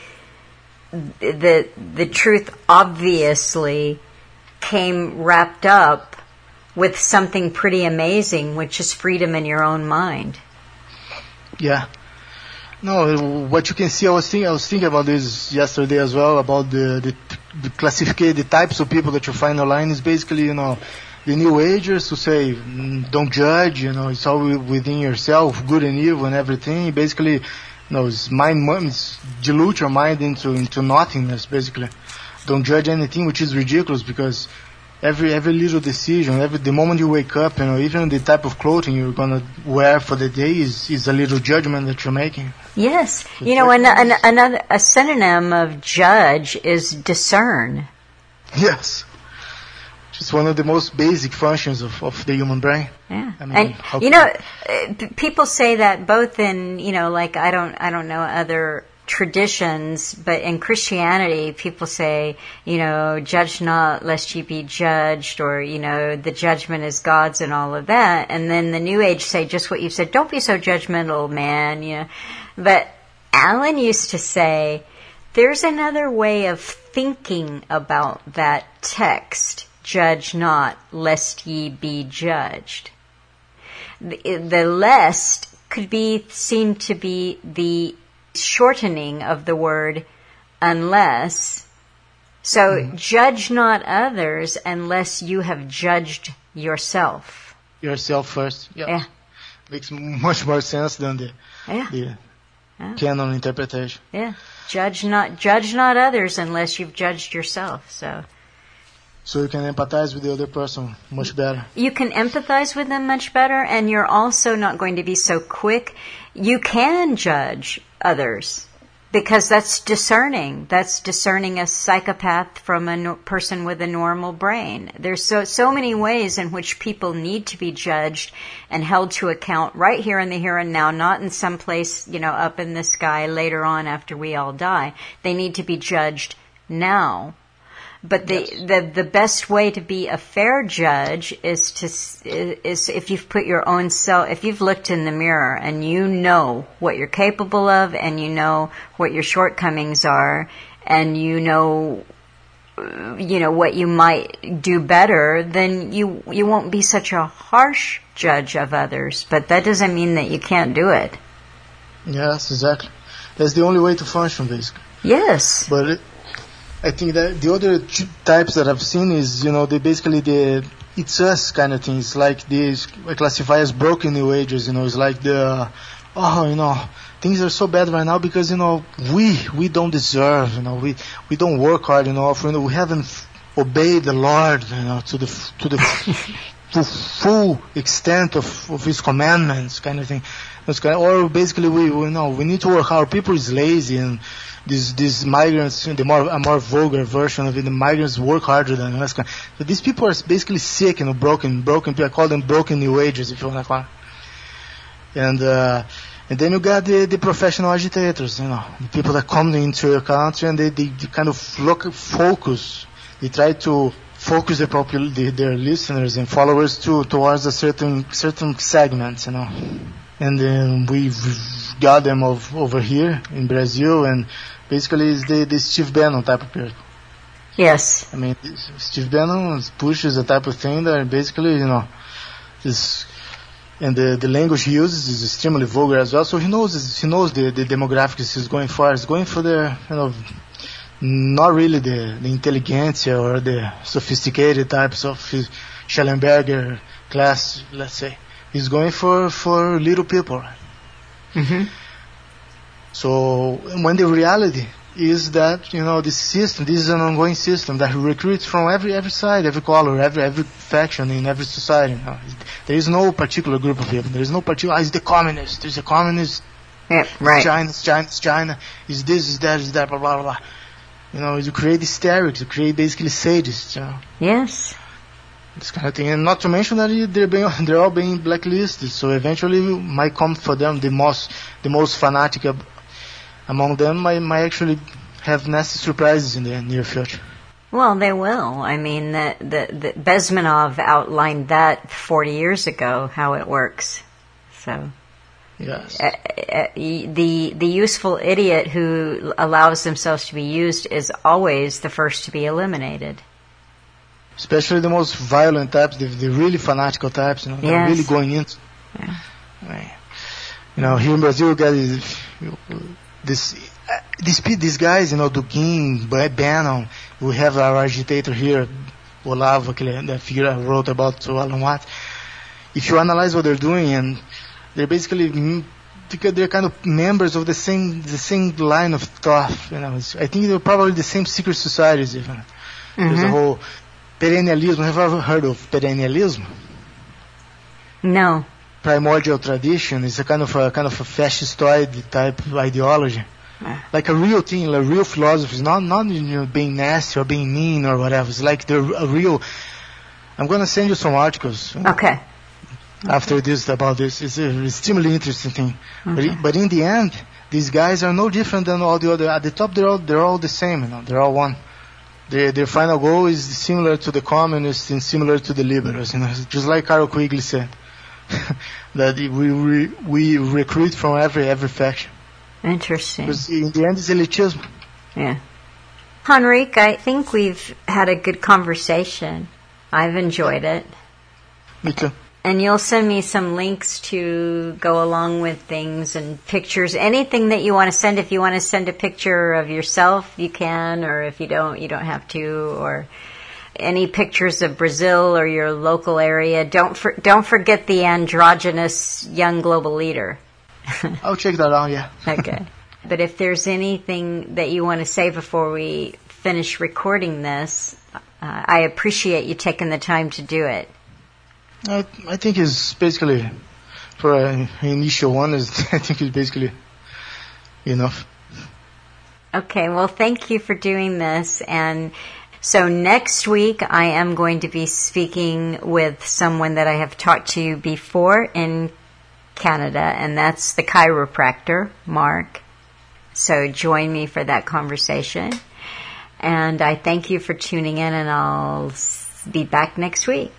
the the truth obviously came wrapped up with something pretty amazing, which is freedom in your own mind. Yeah. No, what you can see, I was thinking, I was thinking about this yesterday as well, about the, the, the classification, the types of people that you find online is basically, you know, the New Agers who say, mm, don't judge, you know, it's all within yourself, good and evil and everything. Basically, you know, it's mind, it's dilute your mind into, into nothingness, basically. Don't judge anything, which is ridiculous because Every every little decision, every the moment you wake up, you know, even the type of clothing you're gonna wear for the day is, is a little judgment that you're making. Yes, so you know, an, an, another a synonym of judge is discern. Yes, just one of the most basic functions of, of the human brain. Yeah, I mean, and you know, people say that both in, you know, like I don't I don't know other traditions, but in Christianity, people say, you know, judge not lest ye be judged, or, you know, the judgment is God's and all of that. And then the New Age say just what you said, don't be so judgmental, man, you know. But Alan used to say, there's another way of thinking about that text, judge not lest ye be judged. The, the lest could be seen to be the shortening of the word unless. So mm-hmm. Judge not others unless you have judged yourself. Yourself first. Yep. Yeah. Makes much more sense than the, yeah. the yeah. canon interpretation. Yeah. Judge not judge not others unless you've judged yourself. So So you can empathize with the other person much better. You can empathize with them much better, and you're also not going to be so quick. You can judge others because that's discerning. That's discerning a psychopath from a no- person with a normal brain. There's so so many ways in which people need to be judged and held to account right here in the here and now, not in some place, you know, up in the sky later on after we all die. They need to be judged now. But the, yes. the the best way to be a fair judge is to is if you've put your own self, if you've looked in the mirror and you know what you're capable of, and you know what your shortcomings are, and you know you know, what you might do better, then you you won't be such a harsh judge of others. But that doesn't mean that you can't do it. Yes, exactly. That's the only way to function, basically. Yes. But it, I think that the other t- types that I've seen is, you know, they basically the it's us kind of things. Like these I classify as broken new agers. You know, it's like the oh, you know, things are so bad right now because, you know, we we don't deserve. You know, we we don't work hard enough. You know, we haven't f- obeyed the Lord. You know, to the f- to the f- full extent of, of His commandments, kind of thing. Kind of, or basically, we we know we need to work hard. People is lazy, and these these migrants, the more a more vulgar version of it, the migrants work harder than us. So these people are basically sick, you know, broken, broken. I call them broken new agers, if you want to call it. And uh, and then you got the, the professional agitators, you know, the people that come into your country and they, they, they kind of look focus. They try to focus their popul- the, their listeners and followers to towards a certain certain segments, you know. And then we've got them of, over here in Brazil, and basically it's the, the Steve Bannon type of people. Yes. I mean, Steve Bannon pushes a type of thing that basically, you know, is, and the, the language he uses is extremely vulgar as well. So he knows he knows the, the demographics he's going for. He's going for the, you know, not really the, the intelligentsia or the sophisticated types of Schellenberger class, let's say. He's going for, for little people. Mm-hmm. So when the reality is that, you know, this system, this is an ongoing system that recruits from every every side, every color, every every faction in every society. You know. There is no particular group of people. There is no particular, ah, it's the communist. There's a communist. Yeah, right. It's China, it's China, it's China. Is this, is that, is that, blah, blah, blah. You know, you create hysterics, you create basically sadists, you know. Yes. This kind of thing, and not to mention that they're being, they're all being blacklisted. So eventually, might come for them the most, the most fanatic ab- among them might, might actually have nasty surprises in the near future. Well, they will. I mean, the, the, the Bezmenov outlined that forty years ago, how it works. So, yes, uh, uh, the the useful idiot who allows themselves to be used is always the first to be eliminated. Especially the most violent types, the, the really fanatical types, you know, they're yes. really going into. Yeah. Right. You know, here in Brazil, we got this, this, uh, these, these guys, you know, Dugin, Bannon. We have our agitator here, Olavo, the figure I wrote about to Alan Watts. If you analyze what they're doing, and they're basically, because they're kind of members of the same, the same line of thought. You know, it's, I think they're probably the same secret societies, even. Mm-hmm. There's a whole perennialism. Have you ever heard of perennialism? No. Primordial tradition is a kind of a kind of a fascistoid type ideology, uh. like a real thing, like real philosophy. Not not you know, being nasty or being mean or whatever. It's like they're a real. I'm gonna send you some articles. Okay. After okay. this about this, it's a extremely interesting thing. Okay. But but in the end, these guys are no different than all the other. At the top, they're all they're all the same. You know, they're all one. Their, their final goal is similar to the communists and similar to the liberals. You know, just like Carol Quigley said, that we we we recruit from every every faction. Interesting. Because in the end, it's elitism. Yeah. Henrique, I think we've had a good conversation. I've enjoyed it. Me too. And you'll send me some links to go along with things and pictures. Anything that you want to send. If you want to send a picture of yourself, you can. Or if you don't, you don't have to. Or any pictures of Brazil or your local area. Don't for, don't forget the androgynous young global leader. I'll check that out, yeah. Okay. But if there's anything that you want to say before we finish recording this, uh, I appreciate you taking the time to do it. I, I think it's basically, for an initial one, is I think it's basically enough. Okay, well, thank you for doing this. And so next week, I am going to be speaking with someone that I have talked to before in Canada, and that's the chiropractor, Mark. So join me for that conversation. And I thank you for tuning in, and I'll be back next week.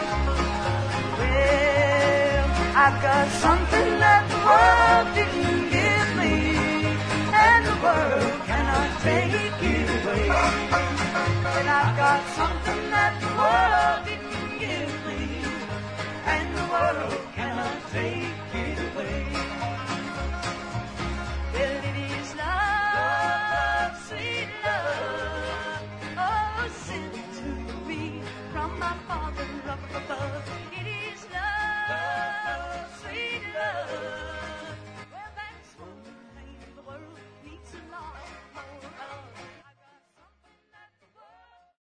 I've got something that the world didn't give. fake it away. And I've got some